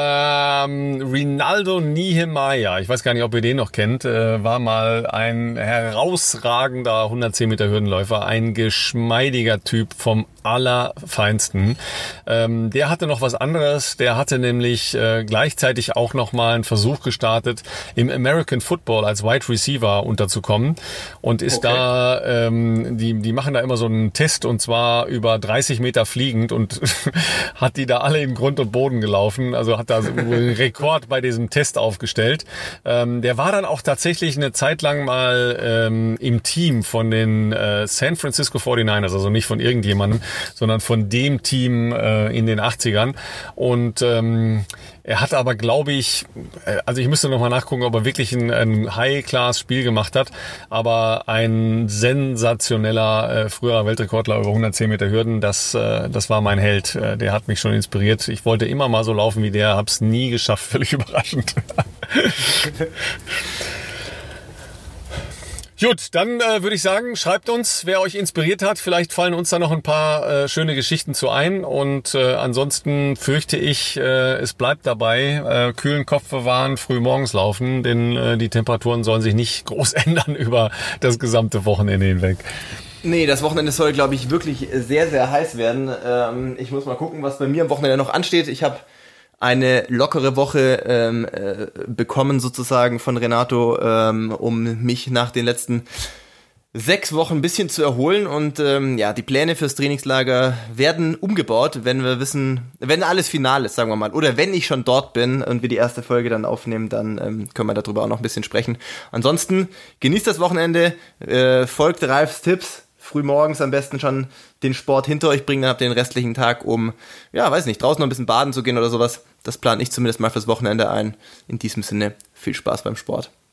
Rinaldo Niemeyer, ich weiß gar nicht, ob ihr den noch kennt, war mal ein herausragender 110 Meter Hürdenläufer, ein geschmeidiger Typ vom Allerfeinsten. Der hatte noch was anderes, der hatte nämlich gleichzeitig auch noch mal einen Versuch gestartet, im American Football als Wide Receiver unterzukommen und ist da, die machen da immer so einen Test und zwar über 30 Meter fliegend und hat die da alle in Grund und Boden gelaufen. Also hat da so einen Rekord bei diesem Test aufgestellt. Der war dann auch tatsächlich eine Zeit lang mal im Team von den San Francisco 49ers, also nicht von irgendjemandem, sondern von dem Team in den 80ern. Und er hat aber, glaube ich, also ich müsste nochmal nachgucken, ob er wirklich ein High-Class-Spiel gemacht hat, aber ein sensationeller früherer Weltrekordler über 110 Meter Hürden, das war mein Held. Der hat mich schon inspiriert. Ich wollte immer mal so laufen wie der, hab's nie geschafft, völlig überraschend. Gut, dann würde ich sagen, schreibt uns, wer euch inspiriert hat. Vielleicht fallen uns da noch ein paar schöne Geschichten zu ein. Und ansonsten fürchte ich, es bleibt dabei, kühlen Kopf bewahren, früh morgens laufen, denn die Temperaturen sollen sich nicht groß ändern über das gesamte Wochenende hinweg. Nee, das Wochenende soll, glaube ich, wirklich sehr, sehr heiß werden. Ich muss mal gucken, was bei mir am Wochenende noch ansteht. Ich habe eine lockere Woche bekommen sozusagen von Renato, um mich nach den letzten 6 Wochen ein bisschen zu erholen und die Pläne fürs Trainingslager werden umgebaut, wenn wir wissen, wenn alles final ist, sagen wir mal, oder wenn ich schon dort bin und wir die erste Folge dann aufnehmen, dann können wir darüber auch noch ein bisschen sprechen. Ansonsten genießt das Wochenende, folgt Ralfs Tipps, früh morgens am besten schon den Sport hinter euch bringen, dann habt ihr den restlichen Tag, um, draußen noch ein bisschen baden zu gehen oder sowas. Das plane ich zumindest mal fürs Wochenende ein. In diesem Sinne, viel Spaß beim Sport.